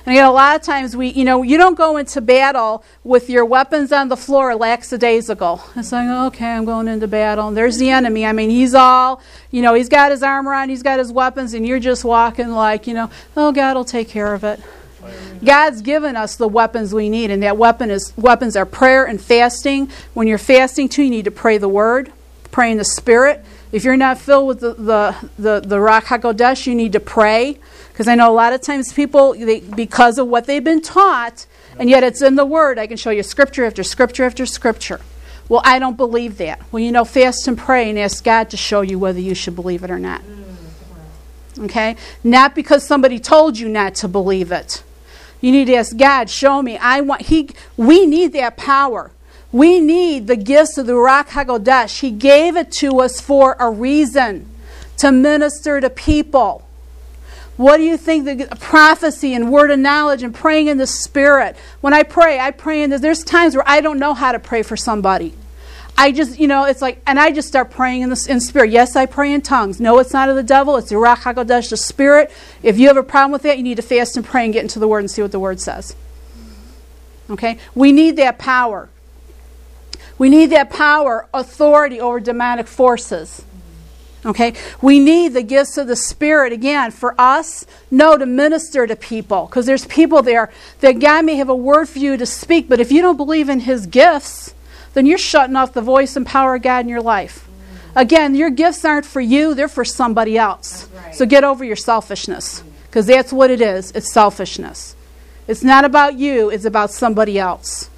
And again, a lot of times we, you know, you don't go into battle with your weapons on the floor lackadaisical. It's like, okay, I'm going into battle, and there's the enemy. I mean, he's all, you know, he's got his armor on, he's got his weapons, and you're just walking like, you know, oh, God will take care of it. God's given us the weapons we need, and that weapon is weapons are prayer and fasting. When you're fasting too, you need to pray the Word, pray in the Spirit. If you're not filled with the the the, the Ruach HaKodesh, you need to pray, because I know a lot of times people, they, because of what they've been taught, and yet it's in the Word. I can show you scripture after scripture after scripture. Well, I don't believe that. Well, you know, fast and pray and ask God to show you whether you should believe it or not. Okay, not because somebody told you not to believe it. You need to ask God, show me. I want. He. We need that power. We need the gifts of the Ruach HaKodesh. He gave it to us for a reason, to minister to people. What do you think? The prophecy and word of knowledge and praying in the Spirit. When I pray, I pray in this. There's times where I don't know how to pray for somebody. I just, you know, it's like, and I just start praying in the in spirit. Yes, I pray in tongues. No, it's not of the devil. It's the Ruach HaKodesh, the Spirit. If you have a problem with that, you need to fast and pray and get into the Word and see what the Word says. Okay? We need that power. We need that power, authority over demonic forces. Okay? We need the gifts of the Spirit, again, for us, no, to minister to people. Because there's people there that God may have a word for you to speak, but if you don't believe in His gifts, then you're shutting off the voice and power of God in your life. Again, your gifts aren't for you, they're for somebody else. Right. So get over your selfishness, because that's what it is. It's selfishness. It's not about you, it's about somebody else.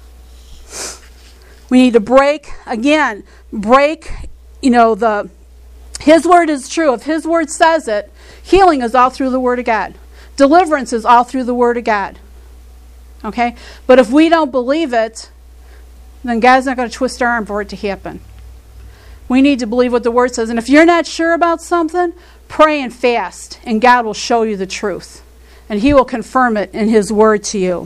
We need to break, again, break, you know, the, His Word is true. If His Word says it, healing is all through the Word of God. Deliverance is all through the Word of God. Okay? But if we don't believe it, then God's not going to twist our arm for it to happen. We need to believe what the Word says. And if you're not sure about something, pray and fast, and God will show you the truth. And He will confirm it in His Word to you.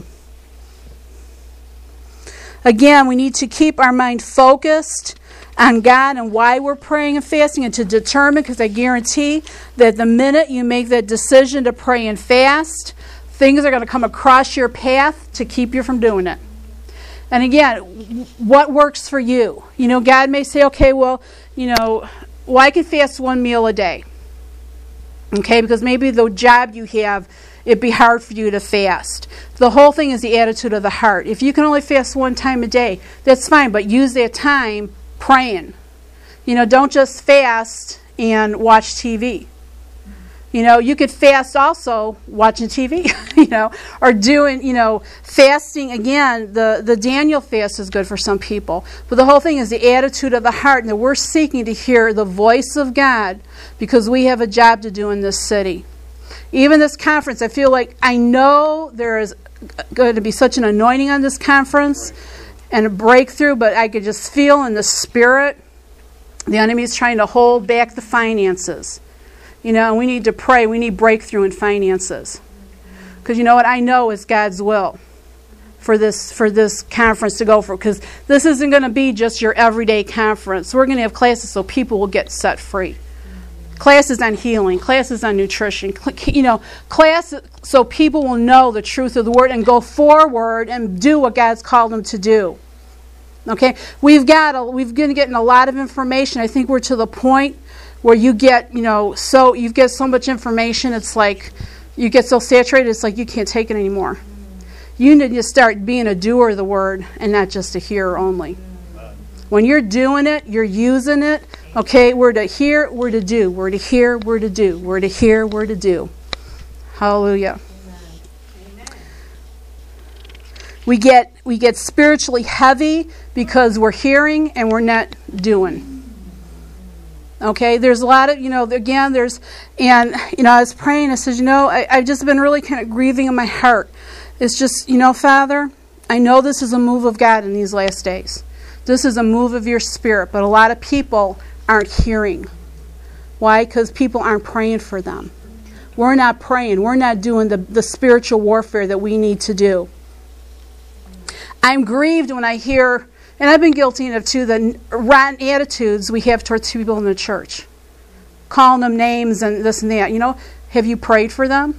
Again, we need to keep our mind focused on God and why we're praying and fasting, and to determine, because I guarantee that the minute you make that decision to pray and fast, things are going to come across your path to keep you from doing it. And again, what works for you? You know, God may say, okay, well, you know, well, I can fast one meal a day. Okay, because maybe the job you have, it'd be hard for you to fast. The whole thing is the attitude of the heart. If you can only fast one time a day, that's fine, but use that time praying. You know, don't just fast and watch T V. You know, you could fast also watching T V, you know, or doing, you know, fasting. Again, the, the Daniel fast is good for some people. But the whole thing is the attitude of the heart, and that we're seeking to hear the voice of God, because we have a job to do in this city. Even this conference, I feel like, I know there is going to be such an anointing on this conference and a breakthrough, but I could just feel in the Spirit the enemy is trying to hold back the finances. You know, and we need to pray. We need breakthrough in finances. Because you know what? I know it's God's will for this for this conference to go for. Because this isn't going to be just your everyday conference. We're going to have classes so people will get set free. Classes on healing, classes on nutrition, you know, classes so people will know the truth of the Word and go forward and do what God's called them to do. Okay? We've got a, we've been getting a lot of information. I think we're to the point where you get, you know, so you get so much information, it's like you get so saturated, it's like you can't take it anymore. You need to start being a doer of the Word and not just a hearer only. When you're doing it, you're using it. Okay, we're to hear, we're to do. We're to hear, we're to do. We're to hear, we're to do. Hallelujah. Amen. We get we get spiritually heavy because we're hearing and we're not doing. Okay, there's a lot of, you know, again, there's, and, you know, I was praying, I said, you know, I, I've just been really kind of grieving in my heart. It's just, you know, Father, I know this is a move of God in these last days. This is a move of your Spirit, but a lot of people aren't hearing. Why? Because people aren't praying for them. We're not praying. We're not doing the, the spiritual warfare that we need to do. I'm grieved when I hear, and I've been guilty of too, the rotten attitudes we have towards people in the church. Calling them names and this and that. You know, have you prayed for them?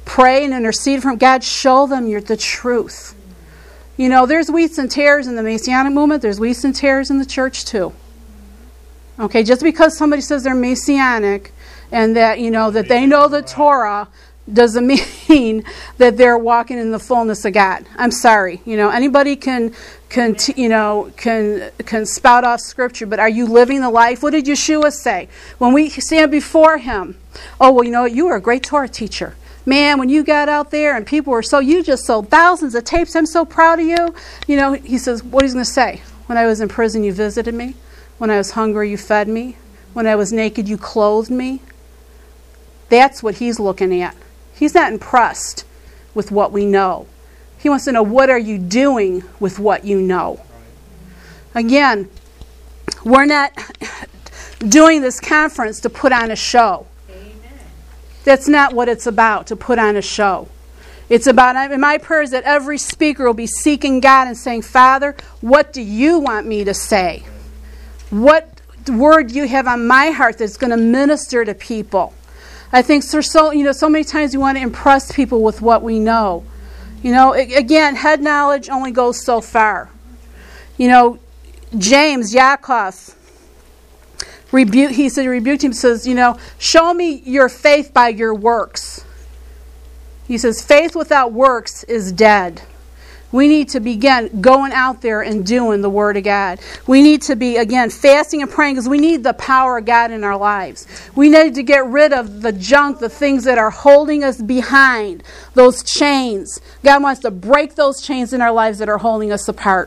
pray and intercede from God. Show them your, the truth. You know, there's wheats and tares in the Messianic movement. There's wheats and tares in the church too. Okay, just because somebody says they're Messianic and that, you know, that they know the Torah doesn't mean that they're walking in the fullness of God. I'm sorry. You know, anybody can, can you know, can can spout off Scripture, but are you living the life? What did Yeshua say? When we stand before Him, oh, well, you know, you were a great Torah teacher. Man, when you got out there and people were so, you just sold thousands of tapes. I'm so proud of you. You know, He says, what He's going to say? When I was in prison, you visited me. When I was hungry, you fed me. When I was naked, you clothed me. That's what He's looking at. He's not impressed with what we know. He wants to know, what are you doing with what you know? Again, we're not doing this conference to put on a show. Amen. That's not what it's about, to put on a show. It's about, in my prayers, that every speaker will be seeking God and saying, Father, what do you want me to say? What word do you have on my heart that's going to minister to people? I think so, so, you know, so many times we want to impress people with what we know. You know, again, head knowledge only goes so far. You know, James, Yaakov, rebuke, he said, rebuked him, says, you know, show me your faith by your works. He says, faith without works is dead. We need to begin going out there and doing the Word of God. We need to be, again, fasting and praying because we need the power of God in our lives. We need to get rid of the junk, the things that are holding us behind, those chains. God wants to break those chains in our lives that are holding us apart.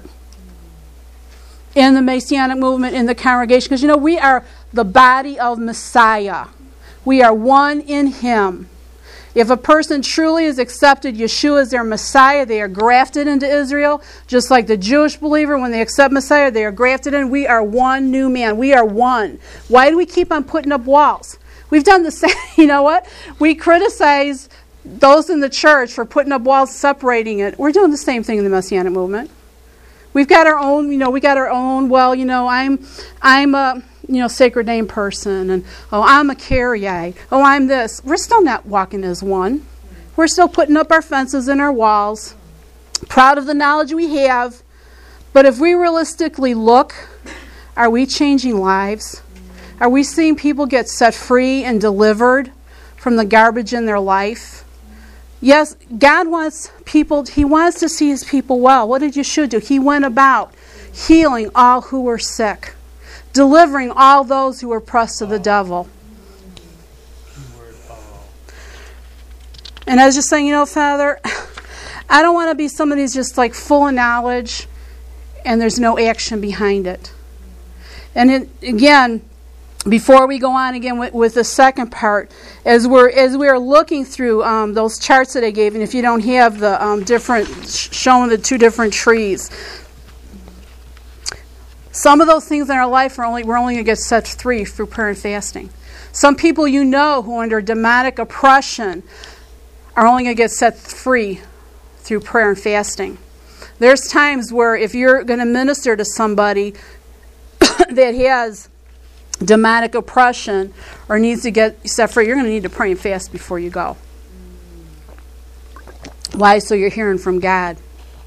In the Messianic movement, in the congregation, because, you know, we are the body of Messiah. We are one in Him. If a person truly has accepted Yeshua as their Messiah, they are grafted into Israel. Just like the Jewish believer, when they accept Messiah, they are grafted in. We are one new man. We are one. Why do we keep on putting up walls? We've done the same. You know what? We criticize those in the church for putting up walls, separating it. We're doing the same thing in the Messianic movement. We've got our own, you know, we got our own, well, you know, I'm, I'm a... you know, sacred name person, and oh, I'm a Kyrie, oh, I'm this. We're still not walking as one. We're still putting up our fences and our walls, proud of the knowledge we have. But if we realistically look, are we changing lives? Are we seeing people get set free and delivered from the garbage in their life? Yes, God wants people, He wants to see His people well. What did Yeshua do? He went about healing all who were sick, delivering all those who were pressed to the devil. And I was just saying, you know, Father, I don't want to be somebody who's just like full of knowledge and there's no action behind it. And it, again, before we go on again with, with the second part, as we're as we're looking through um, those charts that I gave, and if you don't have the um, different, showing the two different trees, some of those things in our life are only we're only going to get set free through prayer and fasting. Some people you know who are under demonic oppression are only going to get set free through prayer and fasting. There's times where if you're going to minister to somebody that has demonic oppression or needs to get set free, you're going to need to pray and fast before you go. Why? So you're hearing from God.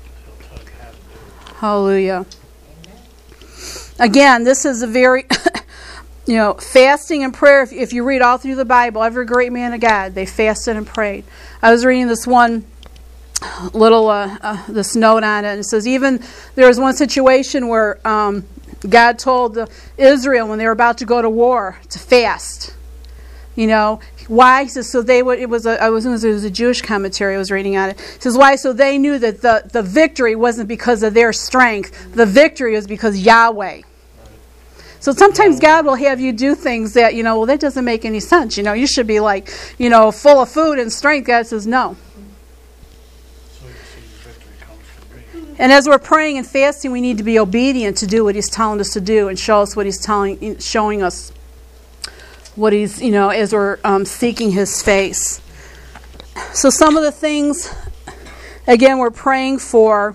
Hallelujah. Again, this is a very, you know, fasting and prayer. If, if you read all through the Bible, every great man of God, they fasted and prayed. I was reading this one little, uh, uh, this note on it, and it says even there was one situation where um, God told Israel when they were about to go to war to fast. You know, why? He says, so they would, it was a, I was, it was a Jewish commentary I was reading on it. He says, why? So they knew that the, the victory wasn't because of their strength. The victory was because Yahweh. So sometimes God will have you do things that, you know, well, that doesn't make any sense. You know, you should be like, you know, full of food and strength. God says, no. And as we're praying and fasting, we need to be obedient to do what He's telling us to do and show us what He's telling, showing us what He's, you know, as we're um, seeking His face. So some of the things, again, we're praying for.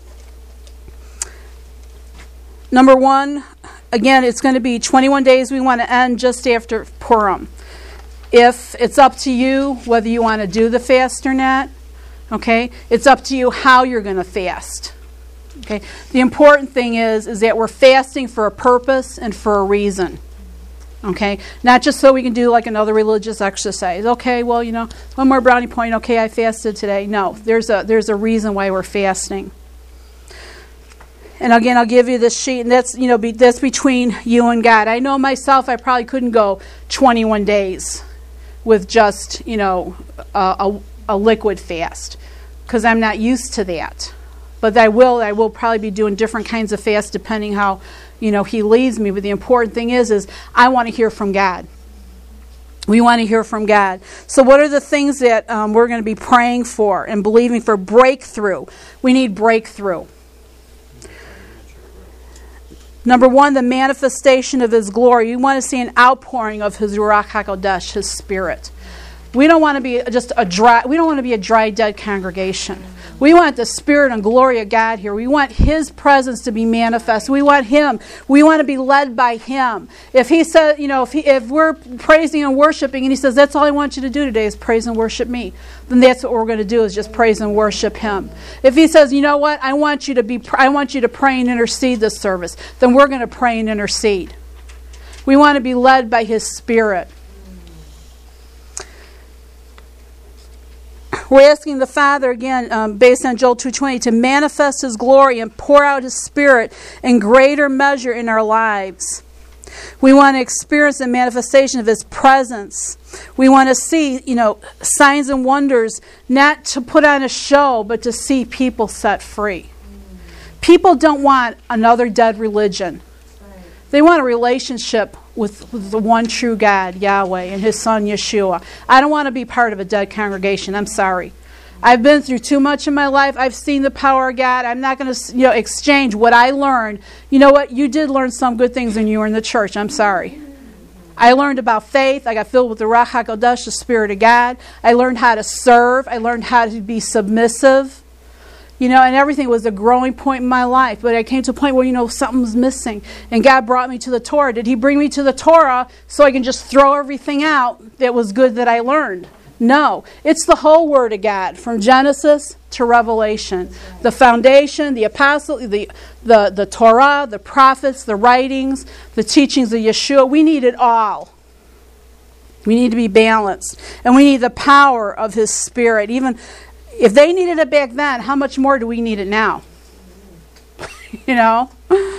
Number one, again, it's going to be twenty-one days. We want to end just after Purim. if it's up to you whether you want to do the fast or not. Okay? It's up to you how you're going to fast. Okay? The important thing is, is that we're fasting for a purpose and for a reason. Okay? Not just so we can do like another religious exercise. Okay, well, you know, one more brownie point. Okay, I fasted today. No, there's a there's a reason why we're fasting. And again, I'll give you this sheet, and that's, you know, be, that's between you and God. I know myself, I probably couldn't go twenty-one days with just, you know, a, a, a liquid fast, because I'm not used to that. But I will, I will probably be doing different kinds of fasts depending how, you know, He leads me. But the important thing is, is I want to hear from God. We want to hear from God. So what are the things that um, we're going to be praying for and believing for? Breakthrough. We need breakthrough. Number one, the manifestation of His glory. You want to see an outpouring of His Ruach HaKodesh, His Spirit. We don't want to be just a dry. We don't want to be a dry, dead congregation. We want the Spirit and glory of God here. We want His presence to be manifest. We want Him. We want to be led by Him. If He says, you know, if he, if we're praising and worshiping, and He says, "That's all I want you to do today is praise and worship Me," then that's what we're going to do, is just praise and worship Him. If He says, "You know what? I want you to be. I want you to pray and intercede this service," then we're going to pray and intercede. We want to be led by His Spirit. We're asking the Father, again, um, based on Joel two twenty, to manifest His glory and pour out His Spirit in greater measure in our lives. We want to experience the manifestation of His presence. We want to see, you know, signs and wonders, not to put on a show, but to see people set free. People don't want another dead religion. They want a relationship with, with the one true God, Yahweh, and His Son, Yeshua. I don't want to be part of a dead congregation. I'm sorry. I've been through too much in my life. I've seen the power of God. I'm not going to, you know, exchange what I learned. You know what? You did learn some good things when you were in the church. I'm sorry. I learned about faith. I got filled with the Ruach HaKodesh, the Spirit of God. I learned how to serve. I learned how to be submissive. You know, and everything was a growing point in my life. But I came to a point where, you know, something was missing. And God brought me to the Torah. Did He bring me to the Torah so I can just throw everything out that was good that I learned? No. It's the whole Word of God, from Genesis to Revelation. The foundation, the apostle, the, the, the Torah, the prophets, the writings, the teachings of Yeshua. We need it all. We need to be balanced. And we need the power of His Spirit. Even if they needed it back then, how much more do we need it now? You know?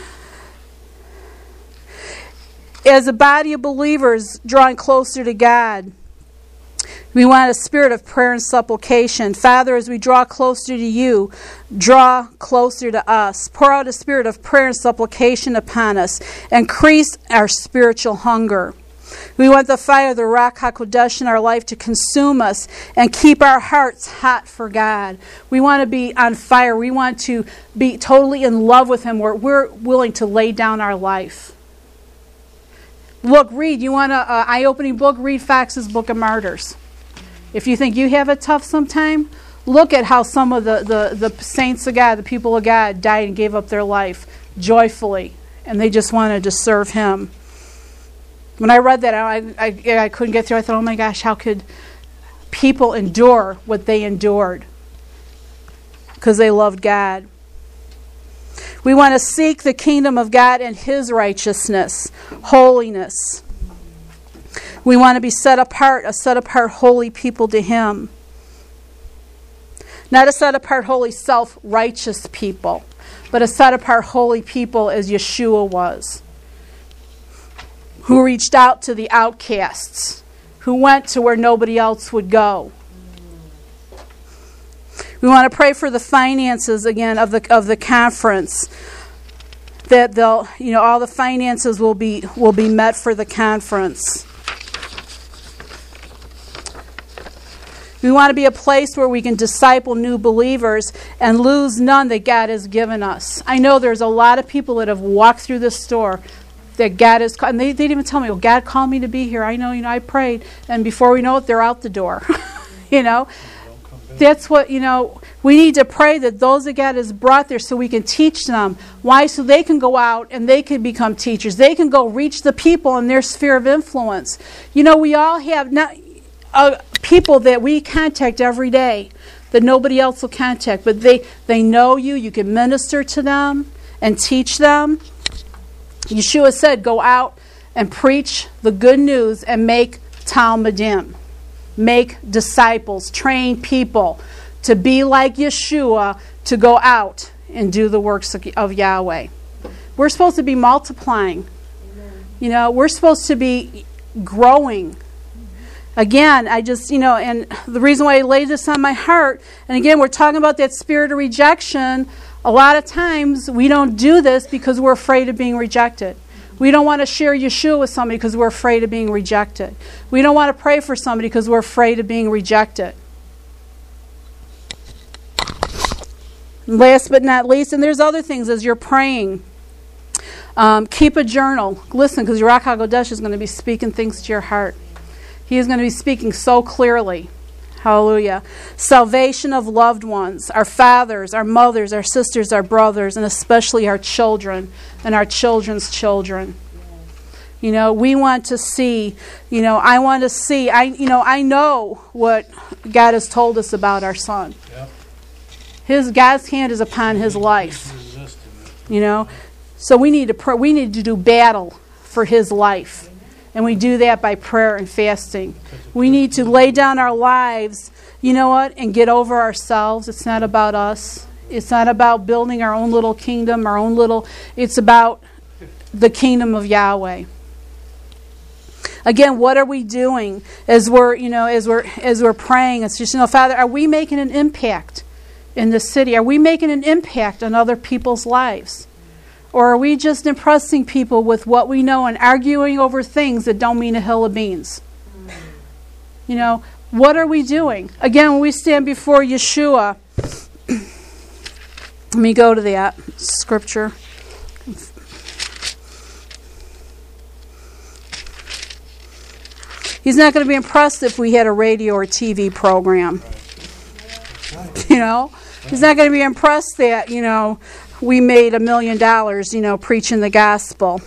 As a body of believers drawing closer to God, we want a spirit of prayer and supplication. Father, as we draw closer to You, draw closer to us. Pour out a spirit of prayer and supplication upon us. Increase our spiritual hunger. We want the fire of the Ruach HaKodesh in our life to consume us and keep our hearts hot for God. We want to be on fire. We want to be totally in love with Him, where we're willing to lay down our life. Look, read. You want an eye-opening book? Read Fox's Book of Martyrs. If you think you have it tough sometime, look at how some of the, the, the saints of God, the people of God, died and gave up their life joyfully. And they just wanted to serve Him. When I read that, I, I, I couldn't get through. I thought, oh my gosh, how could people endure what they endured? Because they loved God. We want to seek the kingdom of God and His righteousness, holiness. We want to be set apart, a set apart holy people to Him. Not a set apart holy self-righteous people, but a set apart holy people as Yeshua was, who reached out to the outcasts, who went to where nobody else would go. We want to pray for the finances again of the of the conference, that they'll, you know, all the finances will be will be met for the conference. We want to be a place where we can disciple new believers and lose none that God has given us. I know there's a lot of people that have walked through this store that God has called, and they, they didn't even tell me, well, God called me to be here. I know, you know, I prayed, and before we know it, they're out the door. You know, that's what, you know, We need to pray that those that God has brought there so we can teach them. Why? So they can go out and they can become teachers. They can go reach the people in their sphere of influence. You know, we all have not, uh, people that we contact every day that nobody else will contact, but they, they know you. You can minister to them and teach them. Yeshua said, go out and preach the good news and make Talmudim. Make disciples, train people to be like Yeshua, to go out and do the works of, of Yahweh. We're supposed to be multiplying. Amen. You know, we're supposed to be growing. Again, I just, you know, and the reason why I laid this on my heart, and again, we're talking about that spirit of rejection. A lot of times we don't do this because we're afraid of being rejected. We don't want to share Yeshua with somebody because we're afraid of being rejected. We don't want to pray for somebody because we're afraid of being rejected. Last but not least, and there's other things as you're praying. Um, keep a journal. Listen, because Ruach HaKodesh is going to be speaking things to your heart. He is going to be speaking so clearly. Hallelujah. Salvation of loved ones, our fathers, our mothers, our sisters, our brothers, and especially our children and our children's children. You know, we want to see, you know, I want to see, I, you know, I know what God has told us about our son. Yep. His God's hand is upon his life. You know, so we need to pray, we need to do battle for his life. And we do that by prayer and fasting. We need to lay down our lives, you know what, and get over ourselves. It's not about us. It's not about building our own little kingdom, our own little, it's about the kingdom of Yahweh. Again, what are we doing as we're, you know, as we're as we're praying? It's just, you know, Father, are we making an impact in the city? Are we making an impact on other people's lives? Or are we just impressing people with what we know and arguing over things that don't mean a hill of beans? You know, what are we doing? Again, when we stand before Yeshua, let me go to that scripture. He's not going to be impressed if we had a radio or T V program. You know, he's not going to be impressed that, you know, we made a million dollars, you know, preaching the gospel.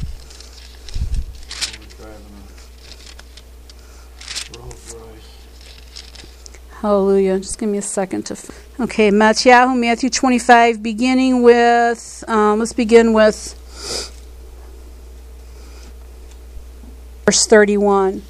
Hallelujah. Just give me a second to... Okay, Matthew, Matthew twenty-five, beginning with... Um, let's begin with verse thirty-one.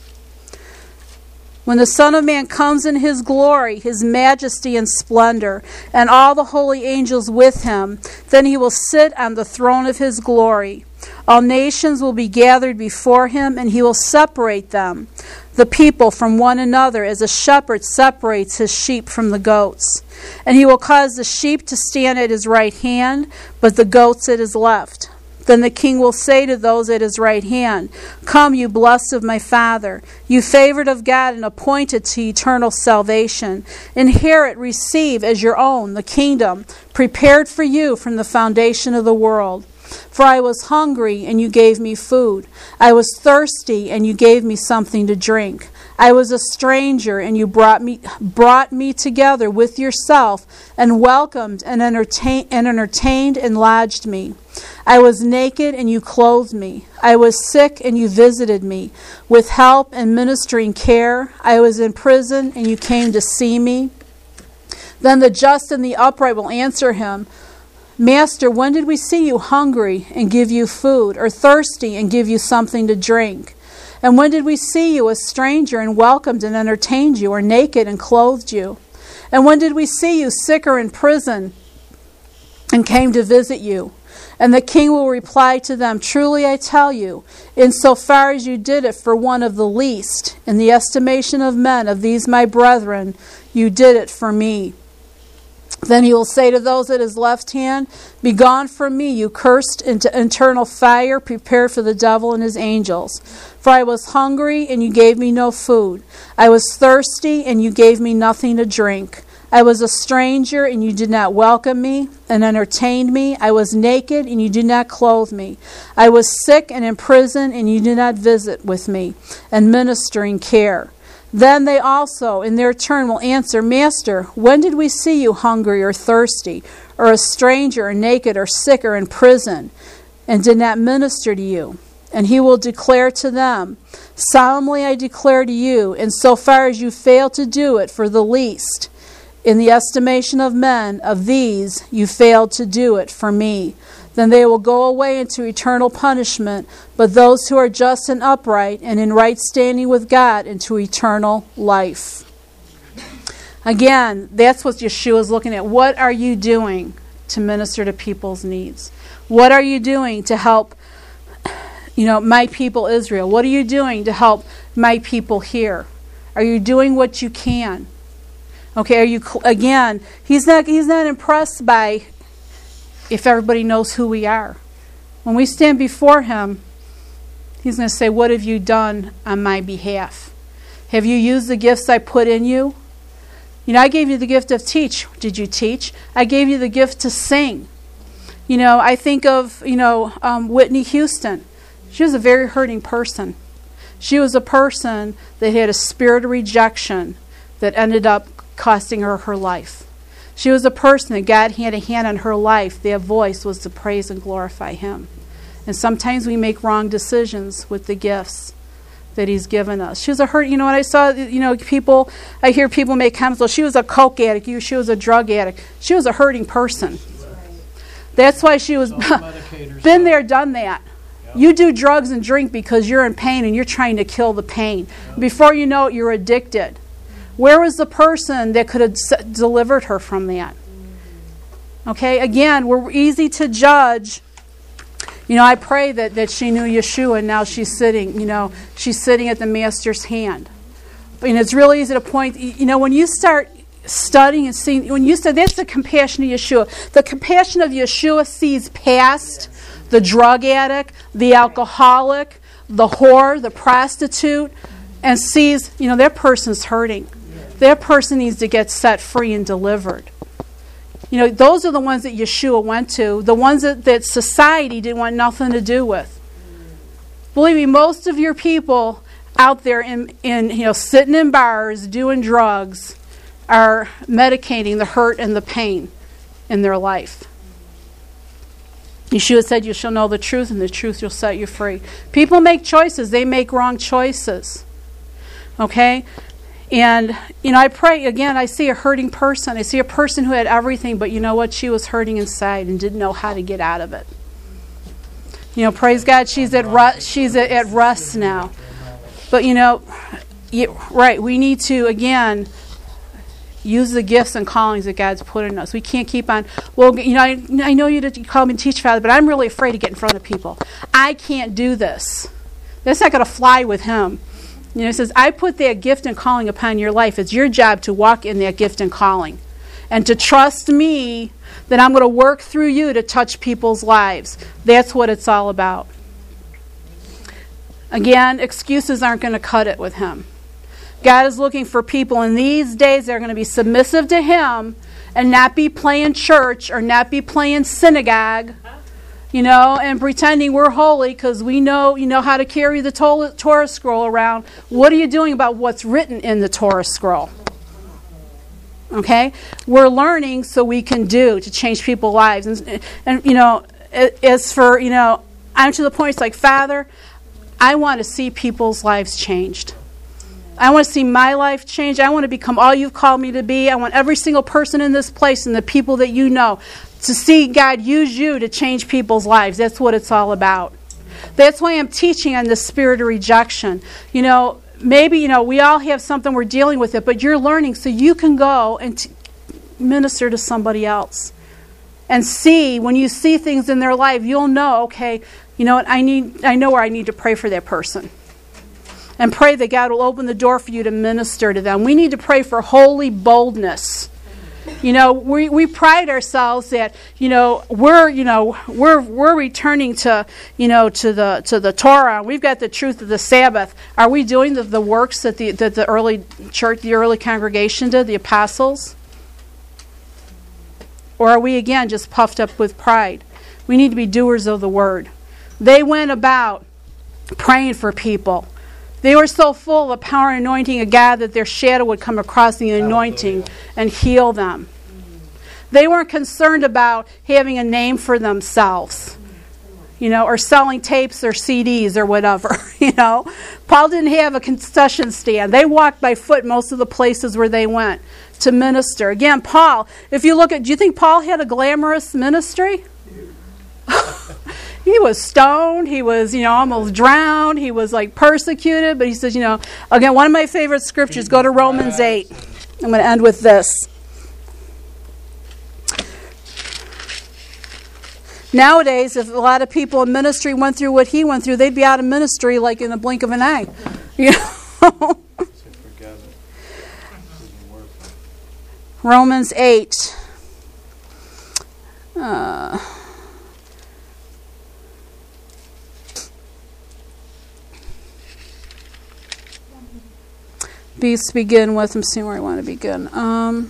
When the Son of Man comes in his glory, his majesty and splendor, and all the holy angels with him, then he will sit on the throne of his glory. All nations will be gathered before him, and he will separate them, the people from one another, as a shepherd separates his sheep from the goats. And he will cause the sheep to stand at his right hand, but the goats at his left. Then the king will say to those at his right hand, "Come, you blessed of my Father, you favored of God and appointed to eternal salvation. Inherit, receive as your own the kingdom, prepared for you from the foundation of the world. For I was hungry, and you gave me food. I was thirsty, and you gave me something to drink. I was a stranger, and you brought me brought me together with yourself, and welcomed and entertained and entertained and lodged me. I was naked, and you clothed me. I was sick, and you visited me. With help and ministering care, I was in prison, and you came to see me." Then the just and the upright will answer him, "Master, when did we see you hungry and give you food, or thirsty and give you something to drink? And when did we see you a stranger and welcomed and entertained you, or naked and clothed you? And when did we see you sick or in prison and came to visit you?" And the king will reply to them, "Truly I tell you, insofar as you did it for one of the least, in the estimation of men, of these my brethren, you did it for me." Then he will say to those at his left hand, "Begone from me, you cursed, into eternal fire, prepared for the devil and his angels. For I was hungry, and you gave me no food. I was thirsty, and you gave me nothing to drink. I was a stranger, and you did not welcome me and entertained me. I was naked, and you did not clothe me. I was sick and in prison, and you did not visit with me and ministering care." Then they also, in their turn, will answer, Master, when did we see you hungry or thirsty, or a stranger, or naked, or sick, or in prison, and did not minister to you? And he will declare to them, Solemnly I declare to you, in so far as you fail to do it for the least, in the estimation of men, of these you failed to do it for me. Then they will go away into eternal punishment, but those who are just and upright and in right standing with God into eternal life. Again, that's what Yeshua is looking at. What are you doing to minister to people's needs? What are you doing to help, you know, my people Israel? What are you doing to help my people here? Are you doing what you can? Okay, are you, again, he's not he's not impressed by if everybody knows who we are. When we stand before him, he's going to say, what have you done on my behalf? Have you used the gifts I put in you? You know, I gave you the gift of teach. Did you teach? I gave you the gift to sing. You know, I think of, you know, um, Whitney Houston. She was a very hurting person. She was a person that had a spirit of rejection that ended up costing her her life. She was a person that God had a hand on her life. Their voice was to praise and glorify him. And sometimes we make wrong decisions with the gifts that he's given us. She was a hurt, you know, when I saw, you know, people, I hear people make comments, well, she was a coke addict, she was a drug addict. She was a hurting person. That's why she was, been there, done that. Yep. You do drugs and drink because you're in pain and you're trying to kill the pain. Yep. Before you know it, you're addicted. Where was the person that could have s- delivered her from that? Okay, again, we're easy to judge. You know, I pray that, that she knew Yeshua and now she's sitting, you know, she's sitting at the Master's hand. And it's really easy to point, you know, when you start studying and seeing, when you start, that's the compassion of Yeshua. The compassion of Yeshua sees past the drug addict, the alcoholic, the whore, the prostitute, and sees, you know, that person's hurting. That person needs to get set free and delivered. You know, those are the ones that Yeshua went to, the ones that, that society didn't want nothing to do with. Believe me, most of your people out there in, in you know, sitting in bars, doing drugs, are medicating the hurt and the pain in their life. Yeshua said, you shall know the truth, and the truth will set you free. People make choices. They make wrong choices. Okay? And, you know, I pray, again, I see a hurting person. I see a person who had everything, but you know what? She was hurting inside and didn't know how to get out of it. You know, praise God, she's at rest, she's at, at rest now. But, you know, you, right, we need to, again, use the gifts and callings that God's put in us. We can't keep on, well, you know, I, I know you to call me and teach, Father, but I'm really afraid to get in front of people. I can't do this. That's not going to fly with him. You know, he says, I put that gift and calling upon your life. It's your job to walk in that gift and calling. And to trust me that I'm going to work through you to touch people's lives. That's what it's all about. Again, excuses aren't going to cut it with him. God is looking for people in these days that are going to be submissive to him and not be playing church or not be playing synagogue. You know, and pretending we're holy because we know, you know, how to carry the Torah scroll around. What are you doing about what's written in the Torah scroll? Okay? We're learning so we can do to change people's lives. And, and you know, as for, you know, I'm to the point, it's like, Father, I want to see people's lives changed. I want to see my life change. I want to become all you've called me to be. I want every single person in this place and the people that you know to see God use you to change people's lives. That's what it's all about. That's why I'm teaching on the spirit of rejection. You know, maybe, you know, we all have something we're dealing with it, but you're learning so you can go and t- minister to somebody else. And see, when you see things in their life, you'll know, okay, you know what, I need, I know where I need to pray for that person. And pray that God will open the door for you to minister to them. We need to pray for holy boldness. You know, we, we pride ourselves that, you know, we're, you know, we're we're returning to, you know, to the to the Torah. We've got the truth of the Sabbath. Are we doing the, the works that the that the early church, the early congregation did, the apostles? Or are we again just puffed up with pride? We need to be doers of the word. They went about praying for people, They were so full of the power and anointing of God that their shadow would come across the anointing and heal them. They weren't concerned about having a name for themselves, you know, or selling tapes or C Ds or whatever, you know. Paul didn't have a concession stand. They walked by foot most of the places where they went to minister. Again, Paul, if you look at, do you think Paul had a glamorous ministry? He was stoned. He was, you know, almost drowned. He was like persecuted. But he says, you know, again, one of my favorite scriptures, go to Romans eight. I'm going to end with this. Nowadays, if a lot of people in ministry went through what he went through, they'd be out of ministry like in the blink of an eye. You know? Romans eight. Uh... Let's begin with, I'm seeing where I want to begin. Um,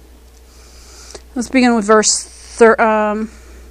let's begin with verse thir- um,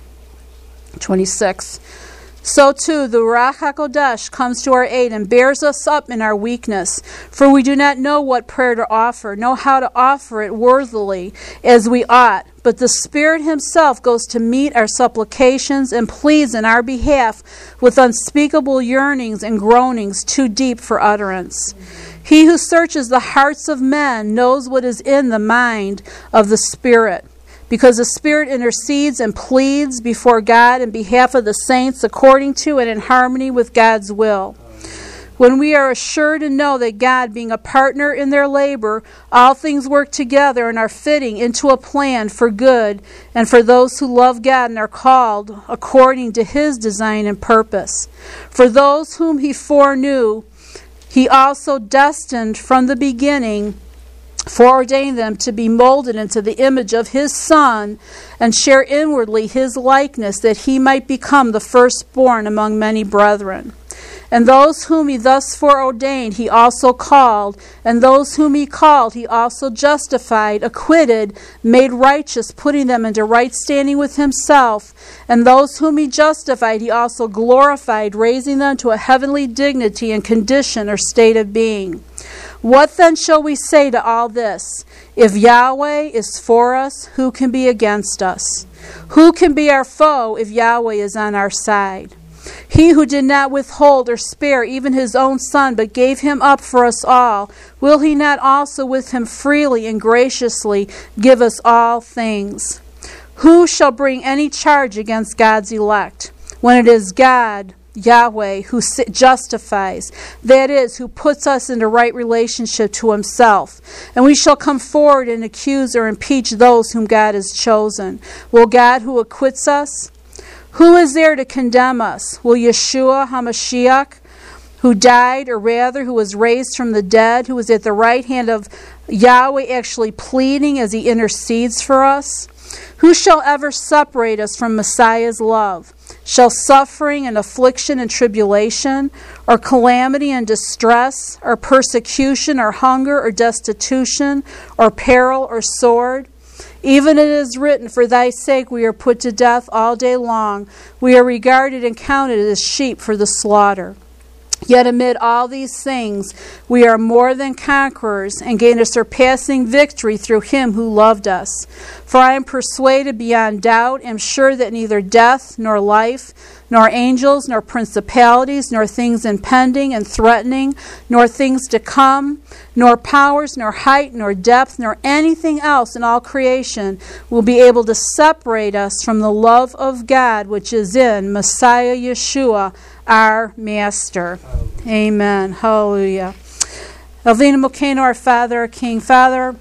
twenty-six. So too, the Ruach HaKodesh comes to our aid and bears us up in our weakness. For we do not know what prayer to offer, nor how to offer it worthily as we ought. But the Spirit Himself goes to meet our supplications and pleads in our behalf with unspeakable yearnings and groanings too deep for utterance. He who searches the hearts of men knows what is in the mind of the Spirit, because the Spirit intercedes and pleads before God in behalf of the saints according to and in harmony with God's will. When we are assured and know that God, being a partner in their labor, all things work together and are fitting into a plan for good and for those who love God and are called according to His design and purpose. For those whom He foreknew, He also destined from the beginning, foreordained them to be molded into the image of His Son and share inwardly His likeness, that He might become the firstborn among many brethren. And those whom He thus foreordained, He also called. And those whom He called, He also justified, acquitted, made righteous, putting them into right standing with Himself. And those whom He justified, He also glorified, raising them to a heavenly dignity and condition or state of being. What then shall we say to all this? If Yahweh is for us, who can be against us? Who can be our foe if Yahweh is on our side? He who did not withhold or spare even His own Son, but gave Him up for us all, will He not also with Him freely and graciously give us all things? Who shall bring any charge against God's elect, when it is God, Yahweh, who justifies, that is, who puts us into right relationship to Himself? And we shall come forward and accuse or impeach those whom God has chosen. Will God who acquits us? Who is there to condemn us? Will Yeshua HaMashiach, who died, or rather who was raised from the dead, who is at the right hand of Yahweh, actually pleading as He intercedes for us? Who shall ever separate us from Messiah's love? Shall suffering and affliction and tribulation, or calamity and distress, or persecution, or hunger, or destitution, or peril, or sword? Even it is written, for thy sake we are put to death all day long. We are regarded and counted as sheep for the slaughter. Yet amid all these things we are more than conquerors, and gain a surpassing victory through Him who loved us. For I am persuaded beyond doubt, am sure that neither death, nor life, nor angels, nor principalities, nor things impending and threatening, nor things to come, nor powers, nor height, nor depth, nor anything else in all creation will be able to separate us from the love of God which is in Messiah Yeshua, our Master. Amen. Hallelujah. Elvina Mokeno, our Father, our King. Father,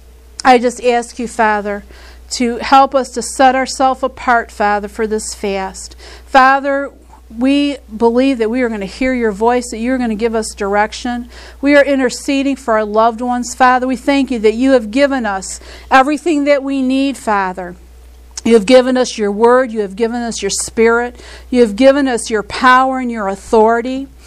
I just ask you, Father, to help us to set ourselves apart, Father, for this fast. Father, we believe that we are going to hear your voice, that you're going to give us direction. We are interceding for our loved ones, Father. We thank you that you have given us everything that we need, Father. You have given us your word. You have given us your spirit. You have given us your power and your authority.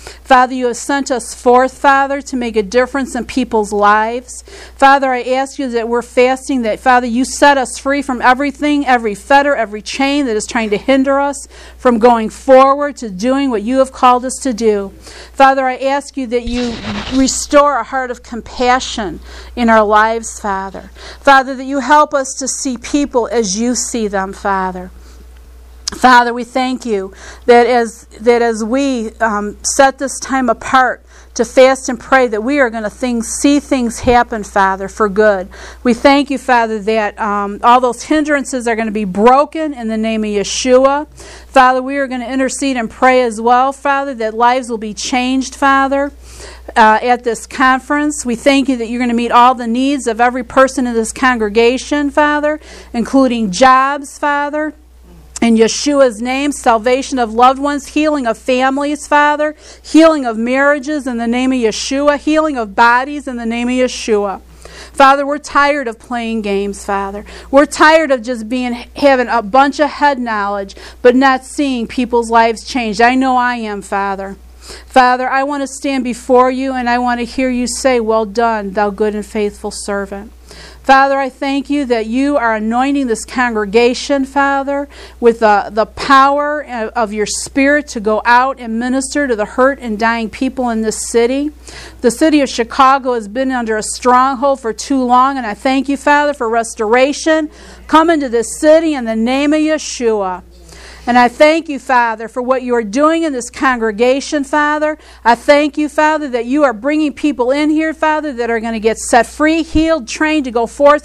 Father, you have sent us forth, Father, to make a difference in people's lives. Father, I ask you that we're fasting, that, Father, you set us free from everything, every fetter, every chain that is trying to hinder us from going forward to doing what you have called us to do. Father, I ask you that you restore a heart of compassion in our lives, Father. Father, that you help us to see people as you see them, Father. Father, we thank you that as that as we um, set this time apart to fast and pray, that we are going to things, see things happen, Father, for good. We thank you, Father, that um, all those hindrances are going to be broken in the name of Yeshua. Father, we are going to intercede and pray as well, Father, that lives will be changed, Father, uh, at this conference. We thank you that you're going to meet all the needs of every person in this congregation, Father, including jobs, Father. In Yeshua's name, salvation of loved ones, healing of families, Father, healing of marriages in the name of Yeshua, healing of bodies in the name of Yeshua. Father, we're tired of playing games, Father. We're tired of just being having a bunch of head knowledge, but not seeing people's lives changed. I know I am, Father. Father, I want to stand before you and I want to hear you say, "Well done, thou good and faithful servant." Father, I thank you that you are anointing this congregation, Father, with the, the power of your Spirit to go out and minister to the hurt and dying people in this city. The city of Chicago has been under a stronghold for too long, and I thank you, Father, for restoration. Come into this city in the name of Yeshua. And I thank you, Father, for what you are doing in this congregation, Father. I thank you, Father, that you are bringing people in here, Father, that are going to get set free, healed, trained to go forth